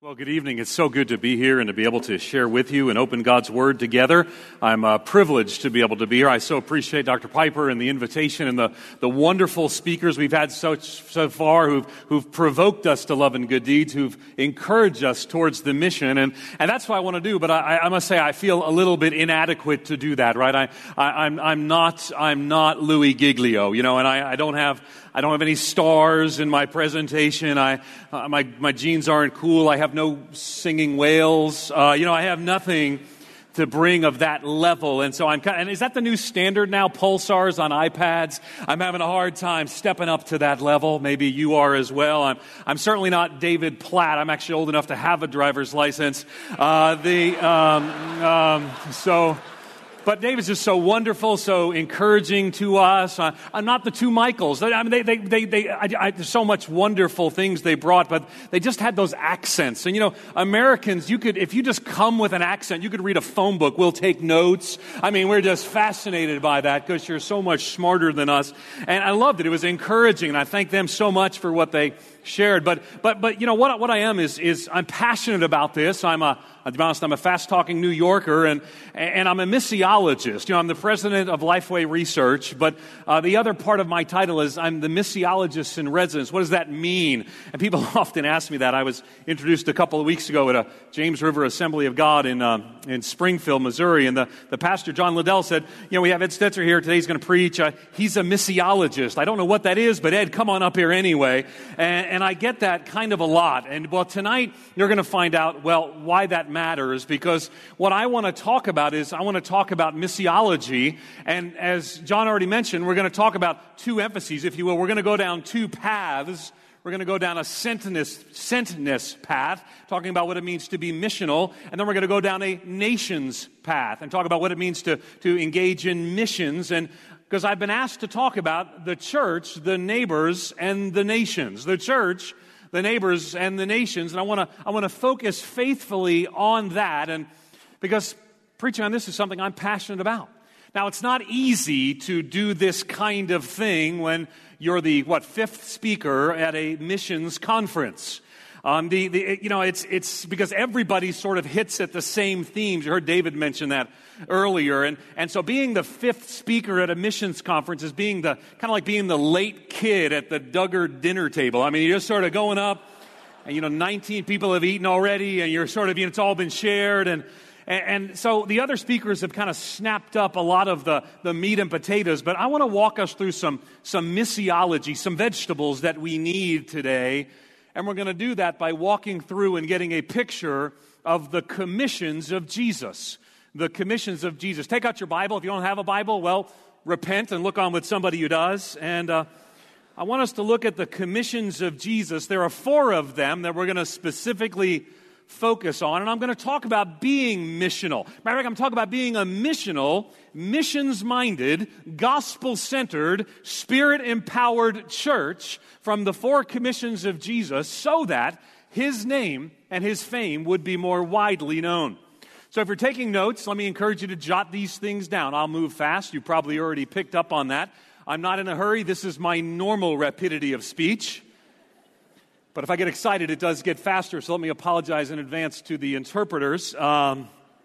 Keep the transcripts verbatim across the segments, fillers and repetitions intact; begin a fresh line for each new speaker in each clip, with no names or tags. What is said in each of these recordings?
Well, good evening. It's so good to be here and to be able to share with you and open God's Word together. I'm uh, privileged to be able to be here. I so appreciate Doctor Piper and the invitation and the, the wonderful speakers we've had so, so far who've, who've provoked us to love and good deeds, who've encouraged us towards the mission. And, and that's what I want to do, but I, I must say I feel a little bit inadequate to do that, right? I, I, I'm, I'm not, I'm not Louis Giglio, you know, and I, I don't have... I don't have any stars in my presentation. I, uh, my, my jeans aren't cool. I have no singing whales. Uh, you know, I have nothing to bring of that level. And so I'm kind of, and is that the new standard now? Pulsars on iPads? I'm having a hard time stepping up to that level. Maybe you are as well. I'm, I'm certainly not David Platt. I'm actually old enough to have a driver's license. Uh, the, um, um, so, But David's just so wonderful, so encouraging to us. Uh, I'm not the two Michaels. I mean, they, they, they, they I, I, there's so much wonderful things they brought, but they just had those accents. And you know, Americans, you could, if you just come with an accent, you could read a phone book. We'll take notes. I mean, we're just fascinated by that because you're so much smarter than us. And I loved it. It was encouraging, and I thank them so much for what they shared. But, but, but you know, what, what I am is, is I'm passionate about this. I'm a, to be honest, I'm a fast-talking New Yorker, and and I'm a missiologist. You know, I'm the president of Lifeway Research, but uh, the other part of my title is I'm the missiologist in residence. What does that mean? And people often ask me that. I was introduced a couple of weeks ago at a James River Assembly of God in uh, in Springfield, Missouri, and the, the pastor, John Liddell, said, you know, we have Ed Stetzer here today. He's going to preach. Uh, he's a missiologist. I don't know what that is, but Ed, come on up here anyway. And, and I get that kind of a lot. And, well, tonight you're going to find out, well, why that matters, because what I want to talk about is I want to talk about missiology, and as John already mentioned, we're going to talk about two emphases, if you will. We're going to go down two paths. We're going to go down a sentness, sentness path, talking about what it means to be missional, and then we're going to go down a nations path and talk about what it means to, to engage in missions. And because I've been asked to talk about the church, the neighbors, and the nations. The church, the neighbors, and the nations. And I want to I want to focus faithfully on that, and because preaching on this is something I'm passionate about. Now, it's not easy to do this kind of thing when you're the, what, fifth speaker at a missions conference. Um, the, the, you know, it's it's because everybody sort of hits at the same themes. You heard David mention that earlier, and and so being the fifth speaker at a missions conference is being the kind of like being the late kid at the Duggar dinner table. I mean, you're just sort of going up, and you know, nineteen people have eaten already, and you're sort of, you know, it's all been shared, and and, and so the other speakers have kind of snapped up a lot of the the meat and potatoes. But I want to walk us through some some missiology, some vegetables that we need today. And we're going to do that by walking through and getting a picture of the commissions of Jesus. The commissions of Jesus. Take out your Bible. If you don't have a Bible, well, repent and look on with somebody who does. And uh, I want us to look at the commissions of Jesus. There are four of them that we're going to specifically focus on. And I'm going to talk about being missional. Matter of fact, I'm talking about being a missional, missions-minded, gospel-centered, spirit-empowered church from the four commissions of Jesus so that His name and His fame would be more widely known. So if you're taking notes, let me encourage you to jot these things down. I'll move fast. You probably already picked up on that. I'm not in a hurry. This is my normal rapidity of speech. But if I get excited, it does get faster, so let me apologize in advance to the interpreters. Um,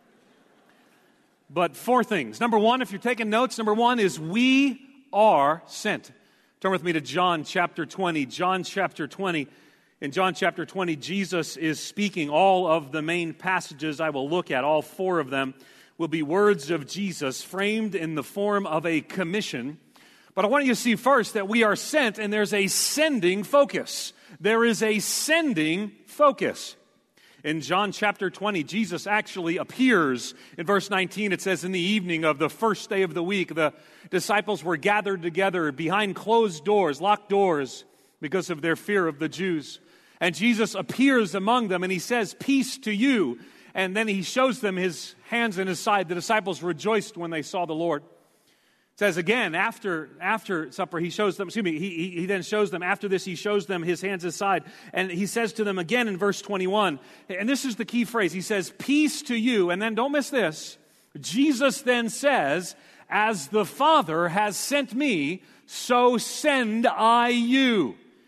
but four things. Number one, if you're taking notes, number one is we are sent. Turn with me to John chapter twenty. John chapter twenty. In John chapter twenty, Jesus is speaking. All of the main passages I will look at, all four of them, will be words of Jesus framed in the form of a commission. But I want you to see first that we are sent, and there's a sending focus. There is a sending focus. In John chapter twenty, Jesus actually appears. In verse nineteen, it says, in the evening of the first day of the week, the disciples were gathered together behind closed doors, locked doors, because of their fear of the Jews. And Jesus appears among them, and He says, peace to you. And then He shows them His hands and His side. The disciples rejoiced when they saw the Lord. It says again, after after supper, he shows them, excuse me, he, he, he then shows them, after this, he shows them his hands, his side. And he says to them again in verse twenty-one, and this is the key phrase, he says, peace to you. And then don't miss this. Jesus then says, as the Father has sent me, so send I you.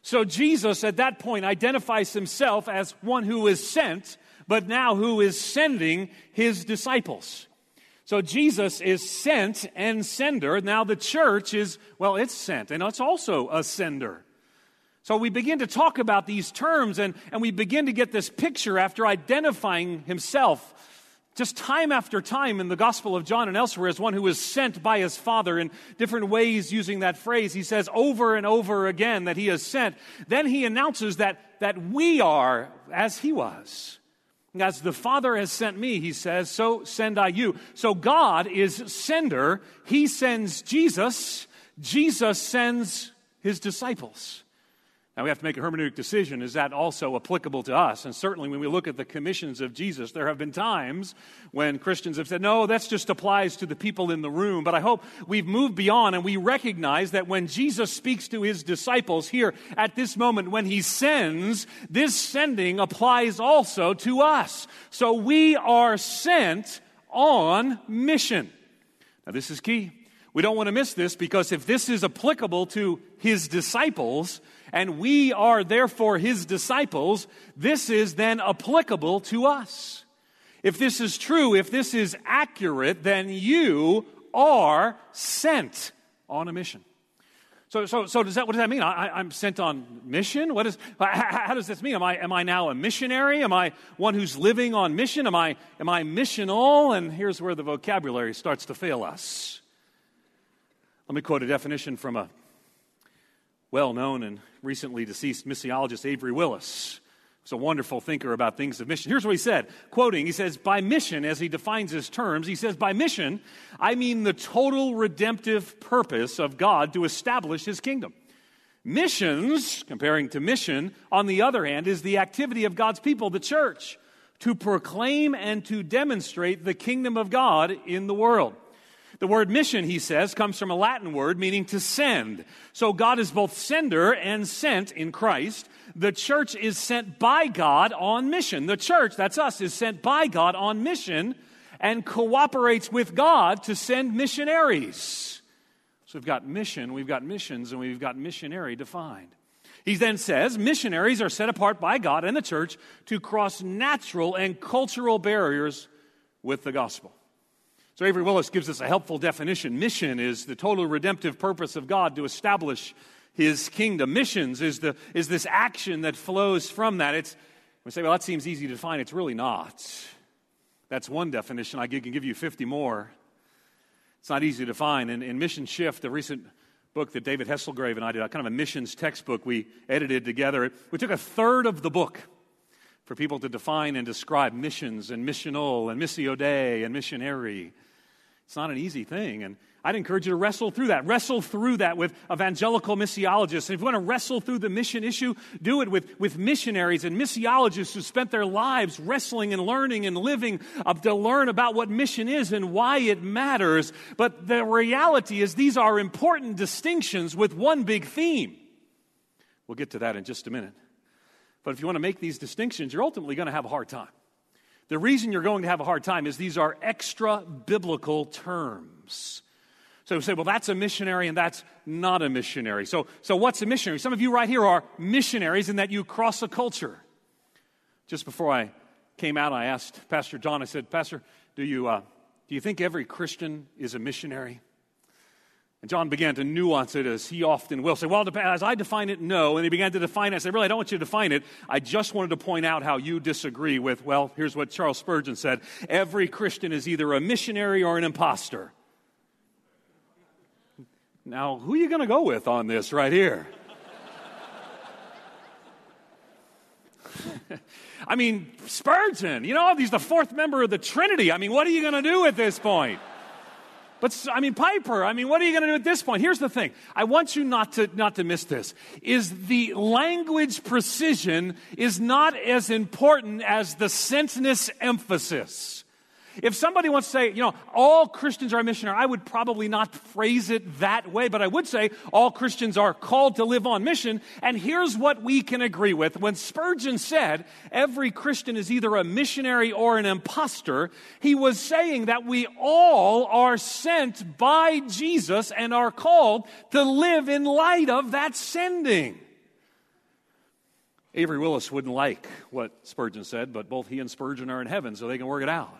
So Jesus at that point identifies himself as one who is sent, but now who is sending his disciples. So Jesus is sent and sender. Now the church is, well, it's sent, and it's also a sender. So we begin to talk about these terms, and, and we begin to get this picture after identifying himself just time after time in the Gospel of John and elsewhere as one who was sent by his Father in different ways using that phrase. He says over and over again that he is sent. Then he announces that, that we are as he was. As the Father has sent me, he says, so send I you. So God is sender. He sends Jesus. Jesus sends his disciples. Now we have to make a hermeneutic decision. Is that also applicable to us? And certainly when we look at the commissions of Jesus, there have been times when Christians have said, no, that just applies to the people in the room. But I hope we've moved beyond and we recognize that when Jesus speaks to his disciples here at this moment, when he sends, this sending applies also to us. So we are sent on mission. Now this is key. We don't want to miss this, because if this is applicable to his disciples, and we are therefore his disciples, this is then applicable to us. If this is true, if this is accurate, then you are sent on a mission. So, so, so does that? What does that mean? I, I'm sent on mission. What is? How, how does this mean? Am I, am I now a missionary? Am I one who's living on mission? Am I, am I missional? And here's where the vocabulary starts to fail us. Let me quote a definition from a well-known and recently deceased missiologist, Avery Willis. He's a wonderful thinker about things of mission. Here's what he said, quoting, he says, by mission, as he defines his terms, he says, by mission, I mean the total redemptive purpose of God to establish his kingdom. Missions, comparing to mission, on the other hand, is the activity of God's people, the church, to proclaim and to demonstrate the kingdom of God in the world. The word mission, he says, comes from a Latin word meaning to send. So God is both sender and sent in Christ. The church is sent by God on mission. The church, that's us, is sent by God on mission and cooperates with God to send missionaries. So we've got mission, we've got missions, and we've got missionary defined. He then says, missionaries are set apart by God and the church to cross natural and cultural barriers with the gospel. So Avery Willis gives us a helpful definition. Mission is the total redemptive purpose of God to establish his kingdom. Missions is the is this action that flows from that. It's, we say, well, that seems easy to define. It's really not. That's one definition. I can give you fifty more. It's not easy to define. In, in Mission Shift, the recent book that David Hesselgrave and I did, a kind of a missions textbook we edited together, we took a third of the book for people to define and describe missions and missional and missio Dei and missionary. It's not an easy thing, and I'd encourage you to wrestle through that. Wrestle through that with evangelical missiologists. And if you want to wrestle through the mission issue, do it with, with missionaries and missiologists who spent their lives wrestling and learning and living uh, to learn about what mission is and why it matters. But the reality is these are important distinctions with one big theme. We'll get to that in just a minute. But if you want to make these distinctions, you're ultimately going to have a hard time. The reason you're going to have a hard time is these are extra-biblical terms. So you say, well, that's a missionary and that's not a missionary. So, so what's a missionary? Some of you right here are missionaries in that you cross a culture. Just before I came out, I asked Pastor John, I said, Pastor, do you, uh, do you think every Christian is a missionary? And John began to nuance it, as he often will. Say, well, as I define it, no. And he began to define it. I said, really, I don't want you to define it. I just wanted to point out how you disagree with, well, here's what Charles Spurgeon said. Every Christian is either a missionary or an imposter. Now, who are you going to go with on this right here? I mean, Spurgeon, you know, he's the fourth member of the Trinity. I mean, what are you going to do at this point? But, I mean, Piper, I mean, what are you going to do at this point? Here's the thing. I want you not to not to miss this, is the language precision is not as important as the sentence emphasis. If somebody wants to say, you know, all Christians are missionary, I would probably not phrase it that way, but I would say all Christians are called to live on mission. And here's what we can agree with. When Spurgeon said every Christian is either a missionary or an imposter, he was saying that we all are sent by Jesus and are called to live in light of that sending. Avery Willis wouldn't like what Spurgeon said, but both he and Spurgeon are in heaven, so they can work it out.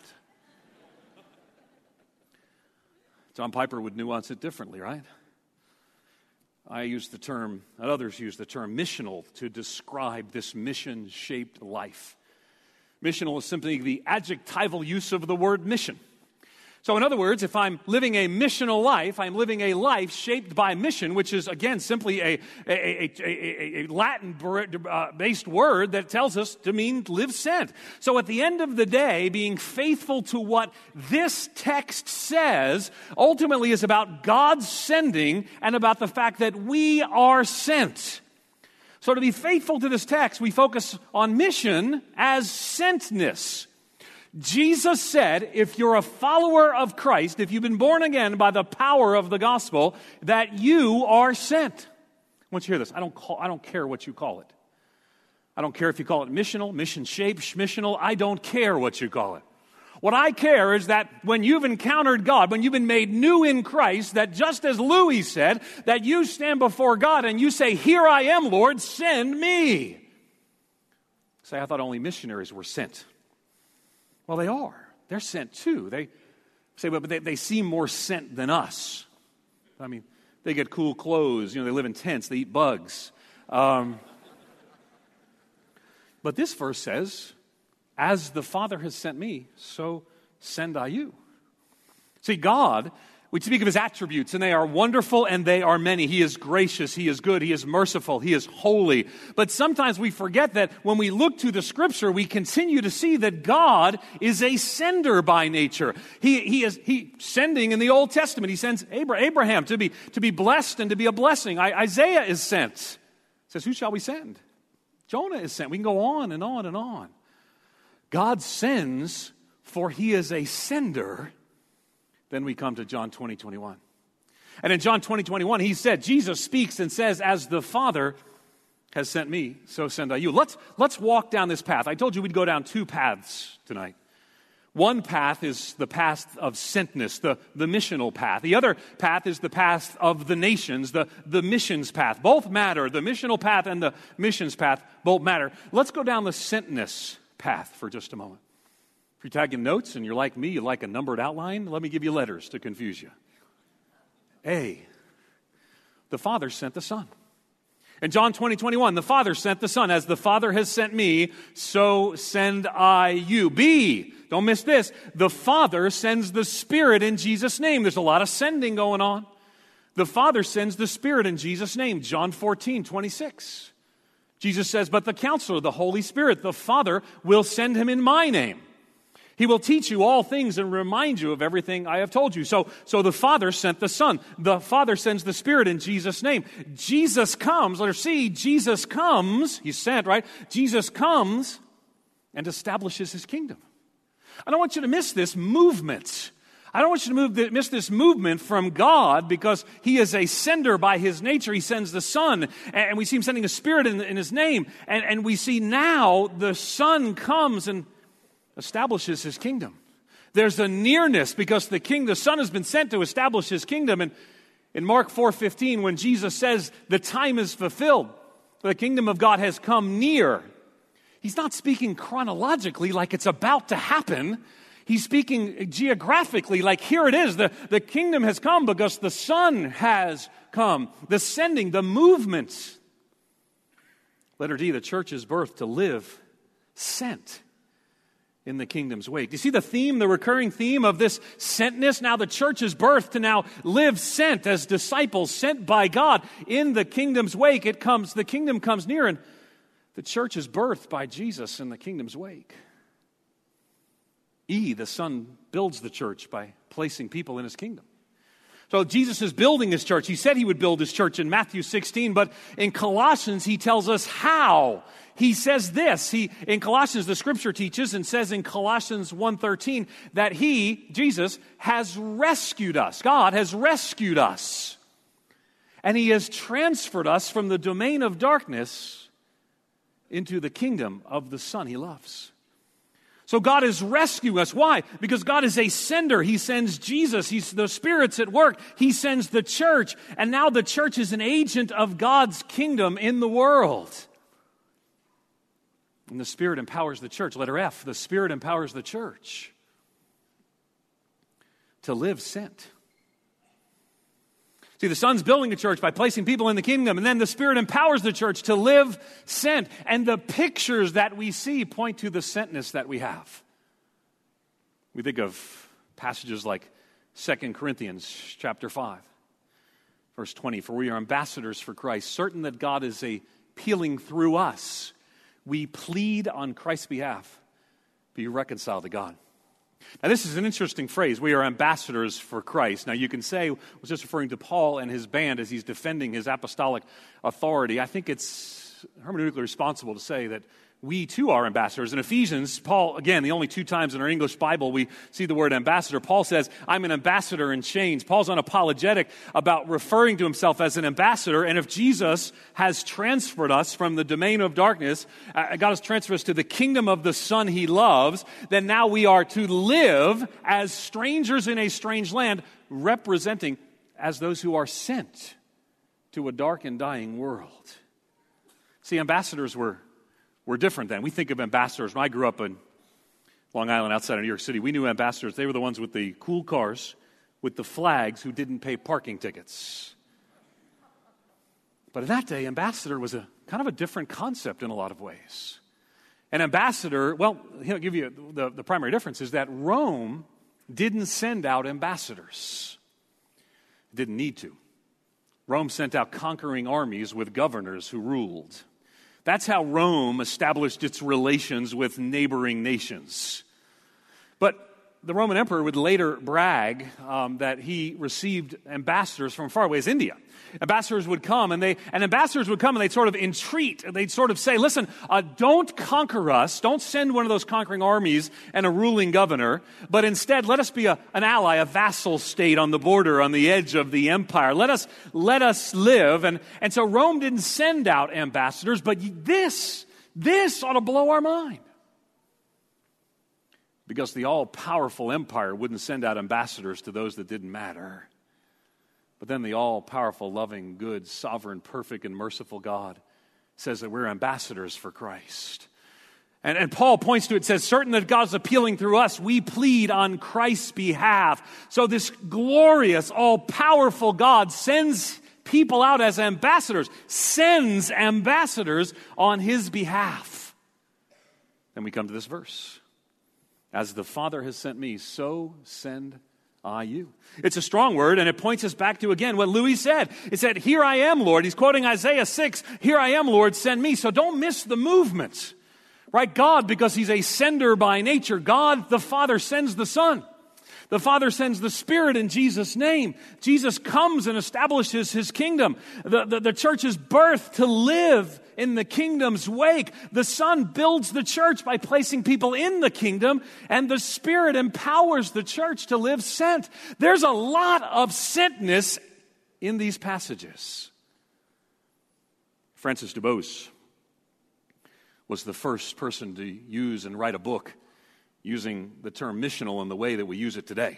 John Piper would nuance it differently, right? I use the term, and others use the term missional to describe this mission-shaped life. Missional is simply the adjectival use of the word mission. So in other words, if I'm living a missional life, I'm living a life shaped by mission, which is, again, simply a, a, a, a, a Latin-based word that tells us to mean live sent. So at the end of the day, being faithful to what this text says ultimately is about God's sending and about the fact that we are sent. So to be faithful to this text, we focus on mission as sentness. Jesus said, if you're a follower of Christ, if you've been born again by the power of the gospel, that you are sent. I want you to hear this. I don't call, I don't care what you call it. I don't care if you call it missional, mission shaped, missional. I don't care what you call it. What I care is that when you've encountered God, when you've been made new in Christ, that just as Louis said, that you stand before God and you say, here I am, Lord, send me. Say, I thought only missionaries were sent. Well, they are. They're sent too. They say, but they, they seem more sent than us. I mean, they get cool clothes. You know, they live in tents. They eat bugs. Um, but this verse says, as the Father has sent me, so send I you. See, God, we speak of his attributes, and they are wonderful and they are many. He is gracious, he is good, he is merciful, he is holy. But sometimes we forget that when we look to the scripture, we continue to see that God is a sender by nature. He, he is he sending in the Old Testament. He sends Abraham to be, to be blessed and to be a blessing. I, Isaiah is sent. It says, who shall we send? Jonah is sent. We can go on and on and on. God sends, for he is a sender. Then we come to John twenty, twenty-one. And in John twenty, twenty-one, he said, Jesus speaks and says, as the Father has sent me, so send I you. Let's, let's walk down this path. I told you we'd go down two paths tonight. One path is the path of sentness, the, the missional path. The other path is the path of the nations, the, the missions path. Both matter. The missional path and the missions path both matter. Let's go down the sentness path for just a moment. If you're tagging notes and you're like me, you like a numbered outline, let me give you letters to confuse you. A, the Father sent the Son. In John twenty, twenty-one, the Father sent the Son. As the Father has sent me, so send I you. B, don't miss this, the Father sends the Spirit in Jesus' name. There's a lot of sending going on. The Father sends the Spirit in Jesus' name. John fourteen, twenty-six. Jesus says, but the Counselor, the Holy Spirit, the Father, will send him in my name. He will teach you all things and remind you of everything I have told you. So, so the Father sent the Son. The Father sends the Spirit in Jesus' name. Jesus comes, let us see, Jesus comes, he's sent, right? Jesus comes and establishes his kingdom. I don't want you to miss this movement. I don't want you to move, miss this movement from God because he is a sender by his nature. He sends the Son, and we see him sending the Spirit in, in his name. And, and we see now the Son comes and establishes his kingdom. There's a nearness because the king, the Son has been sent to establish his kingdom. And in Mark four fifteen, when Jesus says the time is fulfilled, the kingdom of God has come near, he's not speaking chronologically like it's about to happen. He's speaking geographically like here it is. The, the kingdom has come because the Son has come. The sending, the movement. Letter D, the church is birthed to live sent in the kingdom's wake. Do you see the theme, the recurring theme of this sentness? Now the church is birthed to now live sent as disciples sent by God in the kingdom's wake. It comes, the kingdom comes near, and the church is birthed by Jesus in the kingdom's wake. E, the Son builds the church by placing people in his kingdom. So Jesus is building his church. He said he would build his church in Matthew sixteen, but in Colossians he tells us how. He says this, he, in Colossians, the scripture teaches and says in Colossians one thirteen that he, Jesus, has rescued us. God has rescued us. And he has transferred us from the domain of darkness into the kingdom of the Son he loves. So God is rescuing us. Why? Because God is a sender. He sends Jesus. He's the Spirit's at work. He sends the church. And now the church is an agent of God's kingdom in the world. And the Spirit empowers the church. Letter F, the Spirit empowers the church to live sent. See, the Son's building a church by placing people in the kingdom, and then the Spirit empowers the church to live sent. And the pictures that we see point to the sentness that we have. We think of passages like Second Corinthians chapter five, verse twenty. For we are ambassadors for Christ, certain that God is appealing through us. We plead on Christ's behalf, be reconciled to God. Now, this is an interesting phrase. We are ambassadors for Christ. Now, you can say it was just referring to Paul and his band as he's defending his apostolic authority. I think it's hermeneutically responsible to say that we too are ambassadors. In Ephesians, Paul, again, the only two times in our English Bible we see the word ambassador, Paul says, I'm an ambassador in chains. Paul's unapologetic about referring to himself as an ambassador. And if Jesus has transferred us from the domain of darkness, uh, God has transferred us to the kingdom of the Son he loves, then now we are to live as strangers in a strange land, representing as those who are sent to a dark and dying world. See, ambassadors were We're different then. We think of ambassadors. When I grew up in Long Island outside of New York City, we knew ambassadors. They were the ones with the cool cars, with the flags, who didn't pay parking tickets. But in that day, ambassador was a kind of a different concept in a lot of ways. An ambassador, well, he'll give you the, the primary difference is that Rome didn't send out ambassadors. It didn't need to. Rome sent out conquering armies with governors who ruled. That's how Rome established its relations with neighboring nations. But the Roman emperor would later brag um, that he received ambassadors from far away as India. Ambassadors would come, and they and ambassadors would come, and they'd sort of entreat. They'd sort of say, listen, uh, don't conquer us. Don't send one of those conquering armies and a ruling governor, but instead let us be a, an ally, a vassal state on the border, on the edge of the empire. Let us let us live. And, and so Rome didn't send out ambassadors, but this, this ought to blow our mind. Because the all-powerful empire wouldn't send out ambassadors to those that didn't matter. But then the all-powerful, loving, good, sovereign, perfect, and merciful God says that we're ambassadors for Christ. And, and Paul points to it, says, certain that God's appealing through us, we plead on Christ's behalf. So this glorious, all-powerful God sends people out as ambassadors, sends ambassadors on his behalf. Then we come to this verse. As the Father has sent me, so send I you. It's a strong word, and it points us back to, again, what Louis said. It said, here I am, Lord. He's quoting Isaiah six. Here I am, Lord, send me. So don't miss the movement. Right? God, because he's a sender by nature. God, the Father, sends the Son. The Father sends the Spirit in Jesus' name. Jesus comes and establishes his kingdom. The, the, the church is birthed to live in the kingdom's wake. The Son builds the church by placing people in the kingdom, and the Spirit empowers the church to live sent. There's a lot of sentness in these passages. Francis DuBose was the first person to use and write a book using the term missional in the way that we use it today.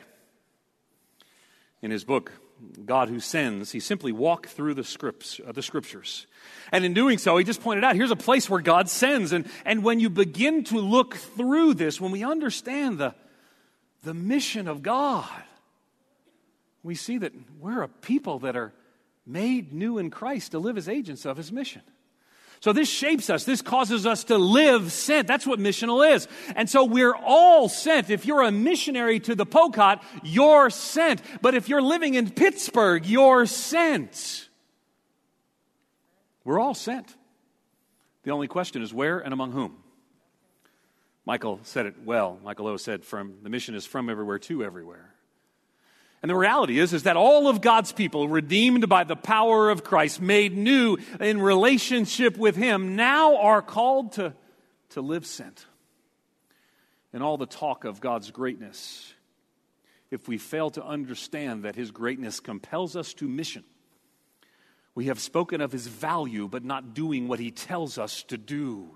In his book, God Who Sends, he simply walked through the scripts, uh, the scriptures. And in doing so, he just pointed out, here's a place where God sends. And, and when you begin to look through this, when we understand the, the mission of God, we see that we're a people that are made new in Christ to live as agents of his mission. So this shapes us. This causes us to live sent. That's what missional is. And so we're all sent. If you're a missionary to the Pocot, you're sent. But if you're living in Pittsburgh, you're sent. We're all sent. The only question is where and among whom. Michael said it well. Michael O said, "From the mission is from everywhere to everywhere." And the reality is, is that all of God's people, redeemed by the power of Christ, made new in relationship with him, now are called to, to live sent. In all the talk of God's greatness, if we fail to understand that his greatness compels us to mission, we have spoken of his value, but not doing what he tells us to do.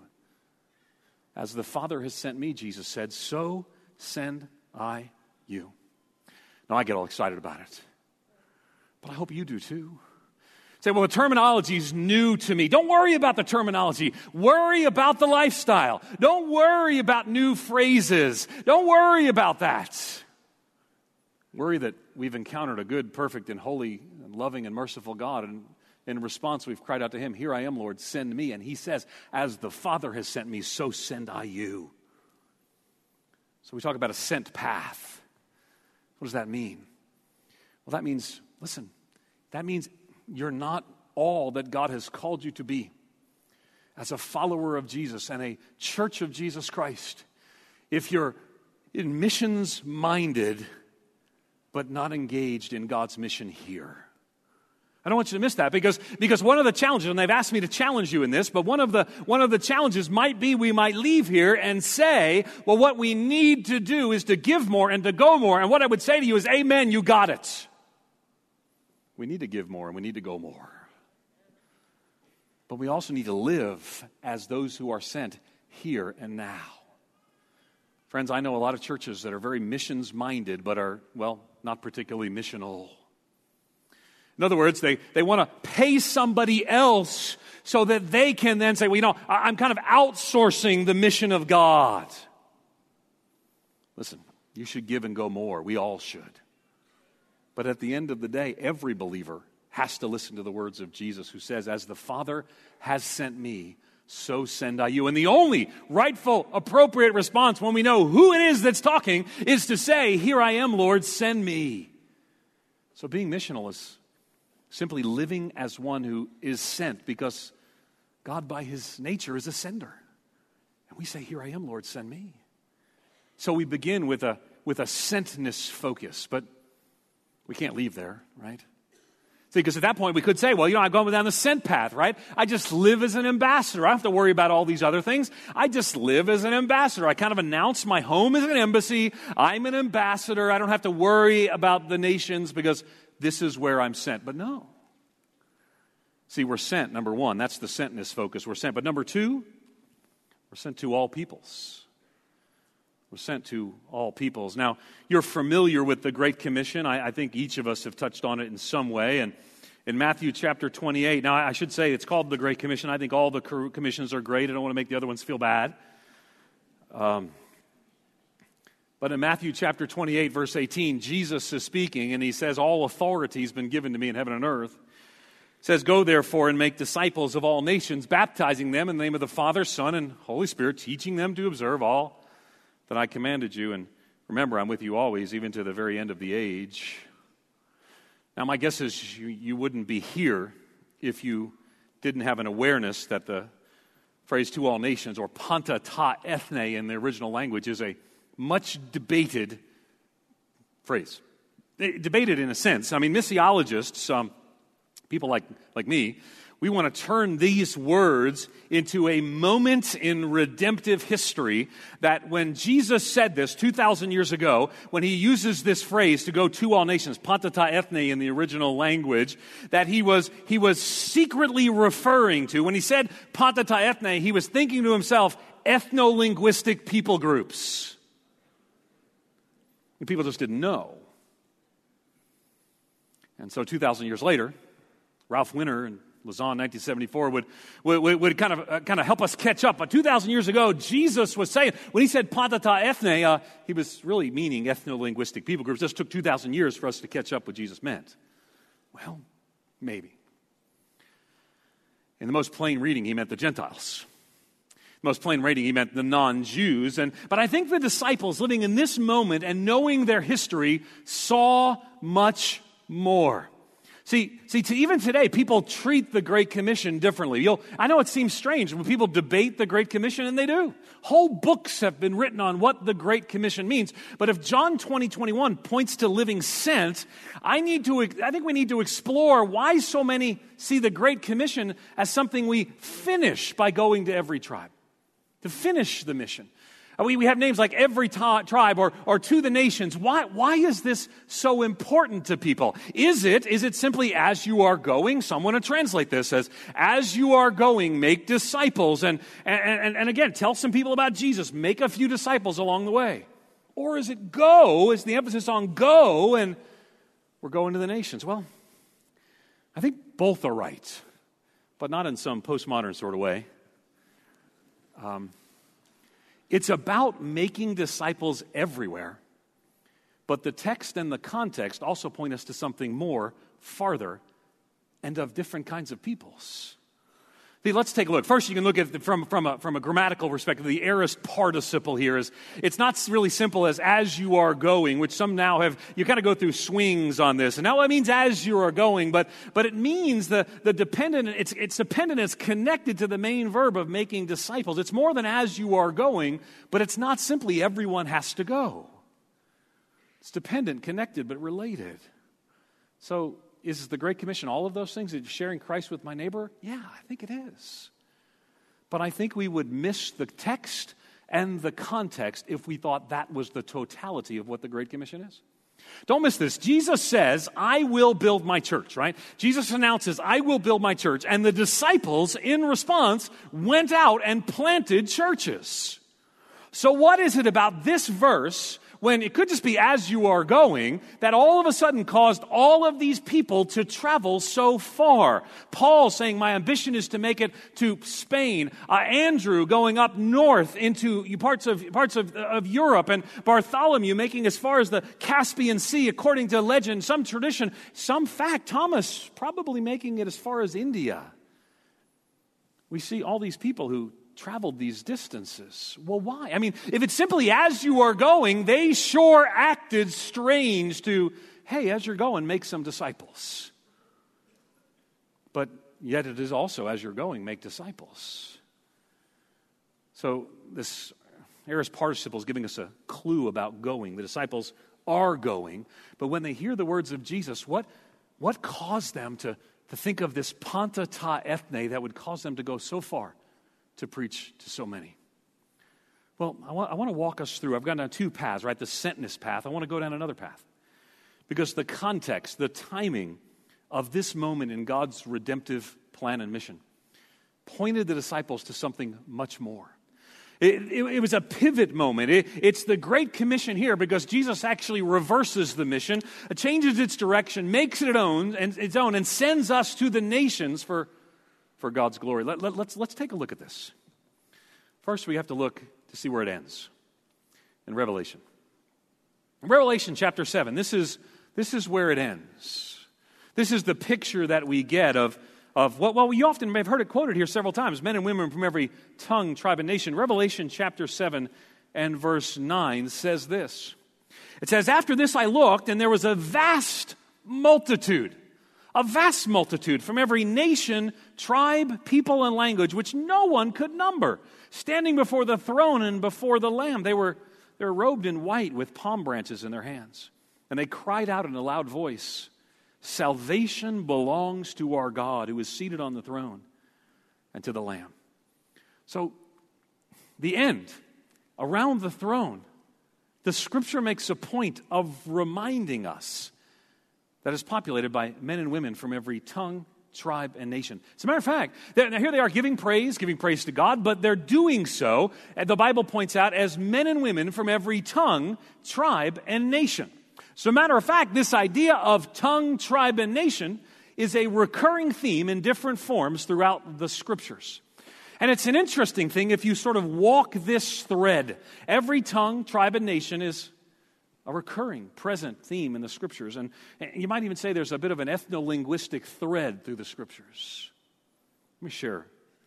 As the Father has sent me, Jesus said, so send I you. Now, I get all excited about it, but I hope you do too. Say, well, the terminology is new to me. Don't worry about the terminology. Worry about the lifestyle. Don't worry about new phrases. Don't worry about that. Worry that we've encountered a good, perfect, and holy, and loving, and merciful God, and in response, we've cried out to him, "Here I am, Lord, send me." And he says, "As the Father has sent me, so send I you." So we talk about a sent path. What does that mean? Well, that means, listen, that means you're not all that God has called you to be. As a follower of Jesus and a church of Jesus Christ, if you're in missions minded, but not engaged in God's mission here. I don't want you to miss that because, because one of the challenges, and they've asked me to challenge you in this, but one of the one of the challenges might be we might leave here and say, well, what we need to do is to give more and to go more. And what I would say to you is, amen, you got it. We need to give more and we need to go more. But we also need to live as those who are sent here and now. Friends, I know a lot of churches that are very missions-minded, but are, well, not particularly missional. In other words, they, they want to pay somebody else so that they can then say, well, you know, I'm kind of outsourcing the mission of God. Listen, you should give and go more. We all should. But at the end of the day, every believer has to listen to the words of Jesus, who says, "As the Father has sent me, so send I you." And the only rightful, appropriate response when we know who it is that's talking is to say, "Here I am, Lord, send me." So being missional is simply living as one who is sent, because God by his nature is a sender. And we say, "Here I am, Lord, send me." So we begin with a with a sentness focus, but we can't leave there, right? See, because at that point we could say, well, you know, I've gone down the sent path, right? I just live as an ambassador. I don't have to worry about all these other things. I just live as an ambassador. I kind of announce my home as an embassy. I'm an ambassador. I don't have to worry about the nations because this is where I'm sent. But no. See, we're sent, number one. That's the sentness focus. We're sent. But number two, we're sent to all peoples. We're sent to all peoples. Now, you're familiar with the Great Commission. I, I think each of us have touched on it in some way. And in Matthew chapter twenty-eight, now I should say it's called the Great Commission. I think all the commissions are great. I don't want to make the other ones feel bad. Um, but in Matthew chapter twenty-eight, verse eighteen, Jesus is speaking, and he says, "All authority has been given to me in heaven and earth." It says, "Go therefore and make disciples of all nations, baptizing them in the name of the Father, Son, and Holy Spirit, teaching them to observe all that I commanded you. And remember, I'm with you always, even to the very end of the age." Now, my guess is you, you wouldn't be here if you didn't have an awareness that the phrase "to all nations," or panta ta ethne in the original language, is a much debated phrase. Debated in a sense. I mean, missiologists, um, people like, like me, we want to turn these words into a moment in redemptive history that when Jesus said this two thousand years ago, when he uses this phrase to go to all nations, panta ta ethne in the original language, that he was he was secretly referring to, when he said panta ta ethne, he was thinking to himself, ethno-linguistic people groups. And people just didn't know. And so two thousand years later, Ralph Winter and Lausanne, nineteen seventy-four, would, would, would kind of uh, kind of help us catch up. But two thousand years ago, Jesus was saying, when he said panta ta ethne, uh, he was really meaning ethno-linguistic people groups. It just took two thousand years for us to catch up what Jesus meant. Well, maybe. In the most plain reading, he meant the Gentiles. Most plain reading, he meant the non-Jews. And but I think the disciples living in this moment and knowing their history saw much more. See, see, to even today, people treat the Great Commission differently. You'll, I know it seems strange when people debate the Great Commission, and they do. Whole books have been written on what the Great Commission means. But if John twenty twenty-one points to living sent, I need to. I think we need to explore why so many see the Great Commission as something we finish by going to every tribe, to finish the mission. We, we have names like every ta- tribe or, or to the nations. Why, why is this so important to people? Is it, is it simply as you are going? Someone to translate this as, as you are going, make disciples. And, and, and, and again, tell some people about Jesus. Make a few disciples along the way. Or is it go? Is the emphasis on go and we're going to the nations? Well, I think both are right, but not in some postmodern sort of way. Um, it's about making disciples everywhere, but the text and the context also point us to something more, farther, and of different kinds of peoples. See, let's take a look. First, you can look at it from, from, a, from a grammatical perspective. The aorist participle here is, it's not really simple as as you are going, which some now have, you kind of go through swings on this. And now it means as you are going, but, but it means the, the dependent, it's, it's dependent, it's connected to the main verb of making disciples. It's more than as you are going, but it's not simply everyone has to go. It's dependent, connected, but related. So, is the Great Commission all of those things? Is sharing Christ with my neighbor? Yeah, I think it is. But I think we would miss the text and the context if we thought that was the totality of what the Great Commission is. Don't miss this. Jesus says, I will build my church, right? Jesus announces, I will build my church. And the disciples, in response, went out and planted churches. So what is it about this verse, when it could just be as you are going, that all of a sudden caused all of these people to travel so far? Paul saying, my ambition is to make it to Spain. Uh, Andrew going up north into parts of parts of, of Europe. And Bartholomew making as far as the Caspian Sea, according to legend, some tradition, some fact. Thomas probably making it as far as India. We see all these people who traveled these distances. Well, why? I mean, if it's simply as you are going, they sure acted strange to, hey, as you're going, make some disciples. But yet it is also, as you're going, make disciples. So this aorist participle is giving us a clue about going. The disciples are going, but when they hear the words of Jesus, what, what caused them to, to think of this panta ta ethne that would cause them to go so far to preach to so many? Well, I want, I want to walk us through. I've gone down two paths, right? The sentness path. I want to go down another path. Because the context, the timing of this moment in God's redemptive plan and mission pointed the disciples to something much more. It, it, it was a pivot moment. It, it's the Great Commission here because Jesus actually reverses the mission, changes its direction, makes it its own, and, its own, and sends us to the nations for for God's glory. Let, let, let's, let's take a look at this. First, we have to look to see where it ends in Revelation. In Revelation chapter seven, this is, this is where it ends. This is the picture that we get of, of what, well, you often may have heard it quoted here several times, men and women from every tongue, tribe, and nation. Revelation chapter seven and verse nine says this. It says, after this I looked, and there was a vast multitude, a vast multitude from every nation, tribe, people, and language, which no one could number, standing before the throne and before the Lamb. They were, they were robed in white with palm branches in their hands. And they cried out in a loud voice, salvation belongs to our God who is seated on the throne and to the Lamb. So, the end, around the throne, the Scripture makes a point of reminding us that is populated by men and women from every tongue, tribe, and nation. As a matter of fact, now here they are giving praise, giving praise to God, but they're doing so, and the Bible points out, as men and women from every tongue, tribe, and nation. So, a matter of fact, this idea of tongue, tribe, and nation is a recurring theme in different forms throughout the Scriptures. And it's an interesting thing if you sort of walk this thread. Every tongue, tribe, and nation is a recurring, present theme in the Scriptures. And you might even say there's a bit of an ethno-linguistic thread through the Scriptures. Let me share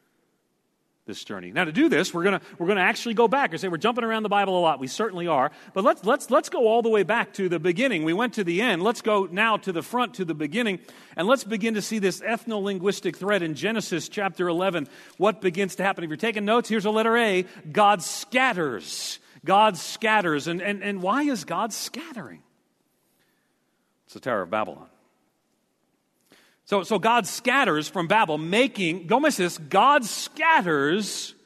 this journey. Now, to do this, we're going to we're going to actually go back and say we're jumping around the Bible a lot. We certainly are. But let's let's let's go all the way back to the beginning. We went to the end. Let's go now to the front, to the beginning, and let's begin to see this ethno-linguistic thread in Genesis chapter eleven. What begins to happen? If you're taking notes, here's a letter A. God scatters. God scatters. And, and, and why is God scattering? It's the Tower of Babylon. So, so God scatters from Babel, making, don't miss this, God scatters,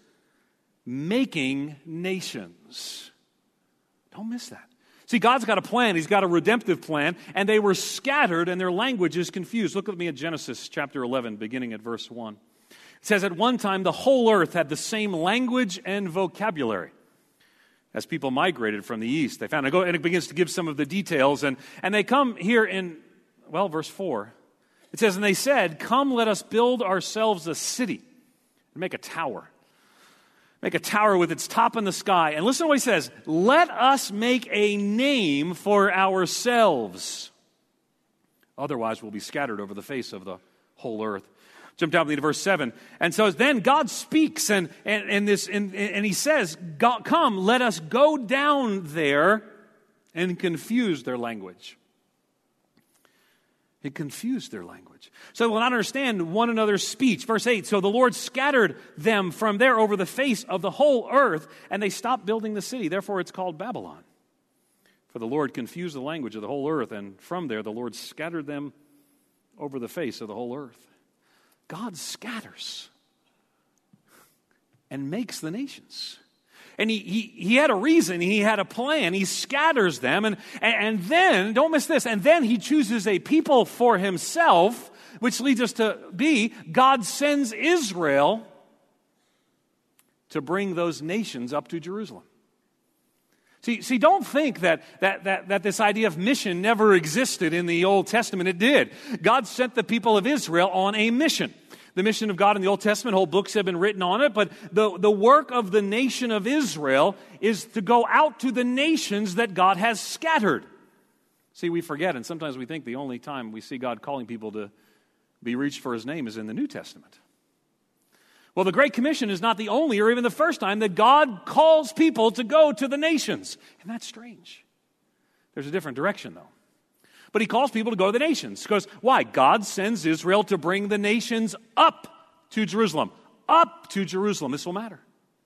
making nations. Don't miss that. See, God's got a plan. He's got a redemptive plan, and they were scattered, and their language is confused. Look with me at Genesis chapter eleven, beginning at verse one. It says, at one time, the whole earth had the same language and vocabulary. As people migrated from the east, they found it. And it begins to give some of the details. And, and they come here in, well, verse four. It says, and they said, come, let us build ourselves a city and make a tower. Make a tower with its top in the sky. And listen to what he says. Let us make a name for ourselves. Otherwise, we'll be scattered over the face of the whole earth. Jump down to verse seven. And so then God speaks, and, and, and, this, and, and he says, come, let us go down there and confuse their language. It confused their language. So they will not understand one another's speech. Verse eight, so the Lord scattered them from there over the face of the whole earth, and they stopped building the city. Therefore it's called Babylon. For the Lord confused the language of the whole earth, and from there the Lord scattered them over the face of the whole earth. God scatters and makes the nations. And he, he, he had a reason, he had a plan, he scatters them, and, and then, don't miss this, and then he chooses a people for himself, which leads us to B, God sends Israel to bring those nations up to Jerusalem. See, see, don't think that, that, that, that this idea of mission never existed in the Old Testament. It did. God sent the people of Israel on a mission. The mission of God in the Old Testament, whole books have been written on it, but the, the work of the nation of Israel is to go out to the nations that God has scattered. See, we forget, and sometimes we think the only time we see God calling people to be reached for his name is in the New Testament. Well, the Great Commission is not the only or even the first time that God calls people to go to the nations. And that's strange. There's a different direction, though. But he calls people to go to the nations. Because why? God sends Israel to bring the nations up to Jerusalem. Up to Jerusalem. This will matter.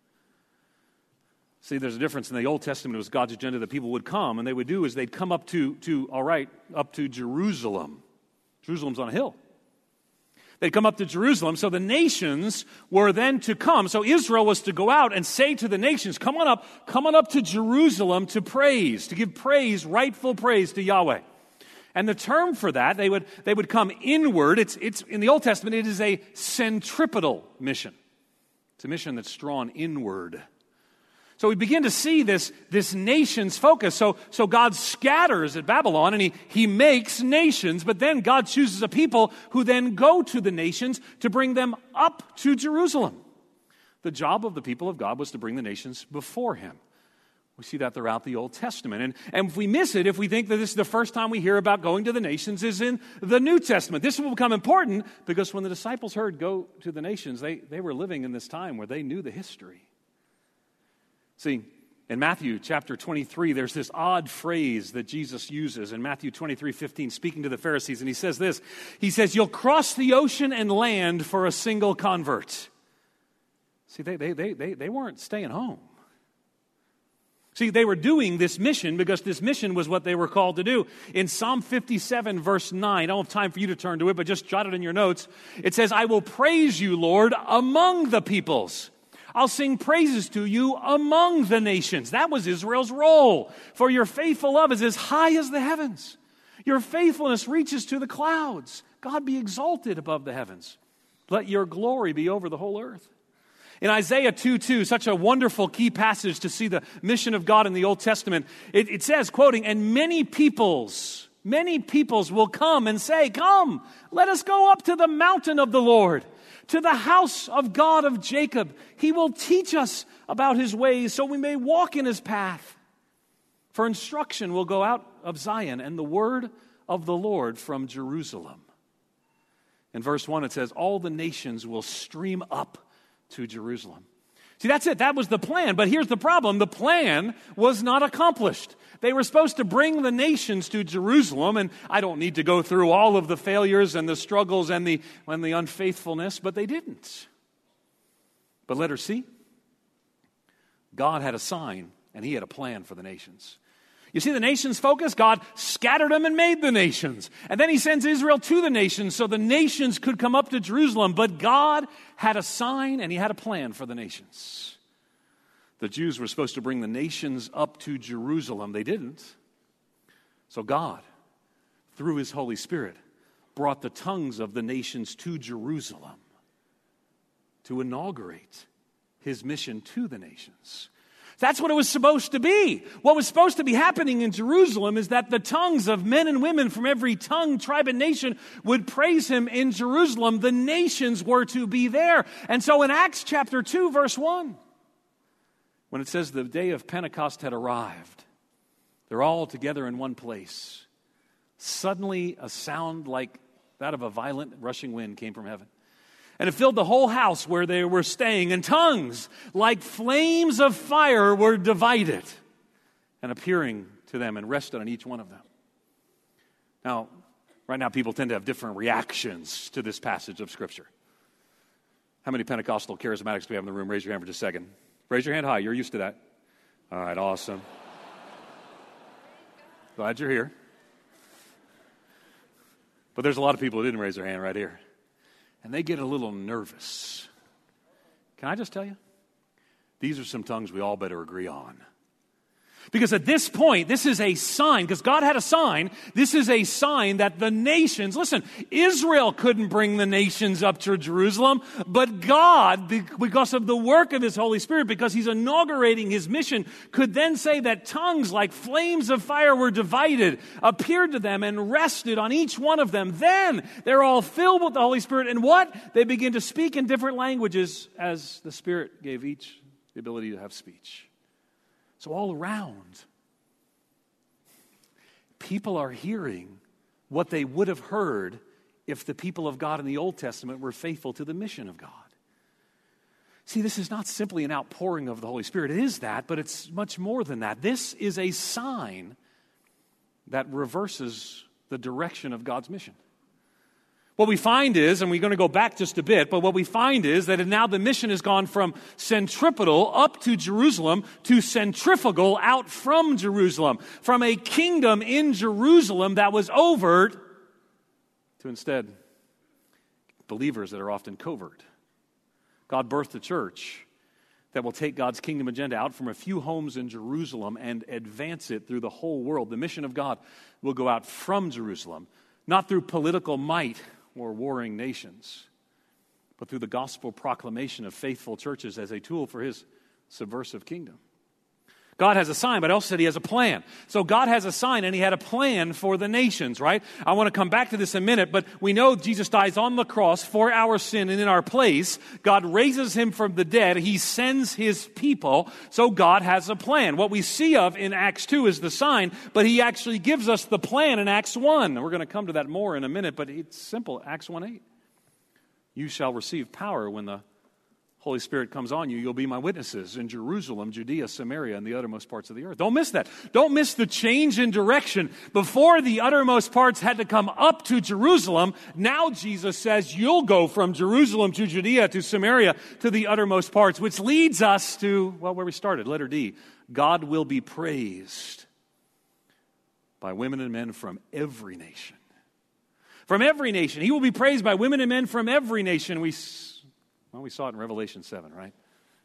See, there's a difference. In the Old Testament, it was God's agenda that people would come, and they would do is they'd come up to, to all right, up to Jerusalem. Jerusalem's on a hill. They'd come up to Jerusalem, so the nations were then to come. So Israel was to go out and say to the nations, come on up, come on up to Jerusalem to praise, to give praise, rightful praise to Yahweh. And the term for that, they would, they would come inward. It's, it's, in the Old Testament, it is a centripetal mission. It's a mission that's drawn inward. So we begin to see this, this nation's focus. So, so God scatters at Babylon and he, he makes nations, but then God chooses a people who then go to the nations to bring them up to Jerusalem. The job of the people of God was to bring the nations before him. We see that throughout the Old Testament. And, and if we miss it, if we think that this is the first time we hear about going to the nations is in the New Testament, this will become important because when the disciples heard go to the nations, they, they were living in this time where they knew the history. See, in Matthew chapter twenty-three, there's this odd phrase that Jesus uses in Matthew twenty-three fifteen, speaking to the Pharisees, and he says this. He says, you'll cross the ocean and land for a single convert. See, they, they, they, they, they weren't staying home. See, they were doing this mission because this mission was what they were called to do. In Psalm fifty-seven, verse nine, I don't have time for you to turn to it, but just jot it in your notes. It says, I will praise you, Lord, among the peoples. I'll sing praises to you among the nations. That was Israel's role. For your faithful love is as high as the heavens. Your faithfulness reaches to the clouds. God be exalted above the heavens. Let your glory be over the whole earth. In Isaiah two two, such a wonderful key passage to see the mission of God in the Old Testament, it, it says, quoting, and many peoples, many peoples will come and say, come, let us go up to the mountain of the Lord, to the house of God of Jacob. He will teach us about his ways so we may walk in his path. For instruction will go out of Zion and the word of the Lord from Jerusalem. In verse one it says, all the nations will stream up to Jerusalem. See, that's it. That was the plan. But here's the problem. The plan was not accomplished. They were supposed to bring the nations to Jerusalem, and I don't need to go through all of the failures and the struggles and the, and the unfaithfulness, but they didn't. But letter C, God had a sign, and he had a plan for the nations. You see the nations' focus? God scattered them and made the nations. And then he sends Israel to the nations so the nations could come up to Jerusalem. But God had a sign and he had a plan for the nations. The Jews were supposed to bring the nations up to Jerusalem. They didn't. So God, through his Holy Spirit, brought the tongues of the nations to Jerusalem to inaugurate his mission to the nations.
That's what it was supposed to be. What was supposed to be happening in Jerusalem is that the tongues of men and women from every tongue, tribe, and nation would praise him in Jerusalem. The nations were to be there. And so in Acts chapter two, verse one, when it says the day of Pentecost had arrived, they're all together in one place. Suddenly a sound like that of a violent rushing wind came from heaven. And it filled the whole house where they were staying, and tongues like flames of fire were divided and appearing to them and rested on each one of them. Now, right now people tend to have different reactions to this passage of Scripture. How many Pentecostal charismatics do we have in the room? Raise your hand for just a second. Raise your hand high. You're used to that. All right, awesome. Glad you're here. But there's a lot of people who didn't raise their hand right here. And they get a little nervous. Can I just tell you? These are some tongues we all better agree on. Because at this point, this is a sign, because God had a sign, this is a sign that the nations, listen, Israel couldn't bring the nations up to Jerusalem, but God, because of the work of His Holy Spirit, because He's inaugurating His mission, could then say that tongues like flames of fire were divided, appeared to them, and rested on each one of them. Then they're all filled with the Holy Spirit, and what? They begin to speak in different languages as the Spirit gave each the ability to have speech. So all around, people are hearing what they would have heard if the people of God in the Old Testament were faithful to the mission of God. See, this is not simply an outpouring of the Holy Spirit. It is that, but it's much more than that. This is a sign that reverses the direction of God's mission. What we find is, and we're going to go back just a bit, but what we find is that now the mission has gone from centripetal up to Jerusalem to centrifugal out from Jerusalem. From a kingdom in Jerusalem that was overt to instead believers that are often covert. God birthed a church that will take God's kingdom agenda out from a few homes in Jerusalem and advance it through the whole world. The mission of God will go out from Jerusalem, not through political might or warring nations, but through the gospel proclamation of faithful churches as a tool for His subversive kingdom. God has a sign, but I also said He has a plan. So God has a sign, and He had a plan for the nations, right? I want to come back to this in a minute, but we know Jesus dies on the cross for our sin and in our place. God raises Him from the dead. He sends His people, so God has a plan. What we see of in Acts two is the sign, but He actually gives us the plan in Acts one. And we're going to come to that more in a minute, but it's simple. Acts one eight. You shall receive power when the Holy Spirit comes on you. You'll be my witnesses in Jerusalem, Judea, Samaria, and the uttermost parts of the earth. Don't miss that. Don't miss the change in direction. Before the uttermost parts had to come up to Jerusalem, now Jesus says you'll go from Jerusalem to Judea to Samaria to the uttermost parts, which leads us to, well, where we started, letter D. God will be praised by women and men from every nation. From every nation. He will be praised by women and men from every nation. We Well, we saw it in Revelation seven, right?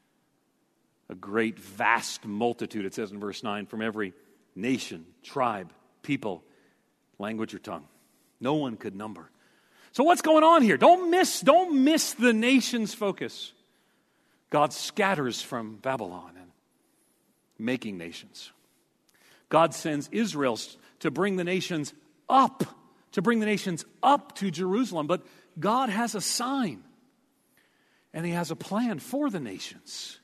A great, vast multitude, it says in verse nine, from every nation, tribe, people, language, or tongue. No one could number. So what's going on here? Don't miss, don't miss the nation's focus. God scatters from Babylon and making nations. God sends Israel to bring the nations up, to bring the nations up to Jerusalem. But God has a sign. And He has a plan for the nations,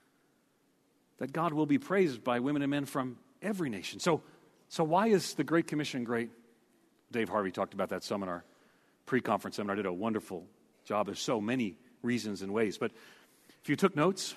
that God will be praised by women and men from every nation. So, so why is the Great Commission great? Dave Harvey talked about that some in our pre-conference seminar. Did a wonderful job. There's so many reasons and ways. But if you took notes,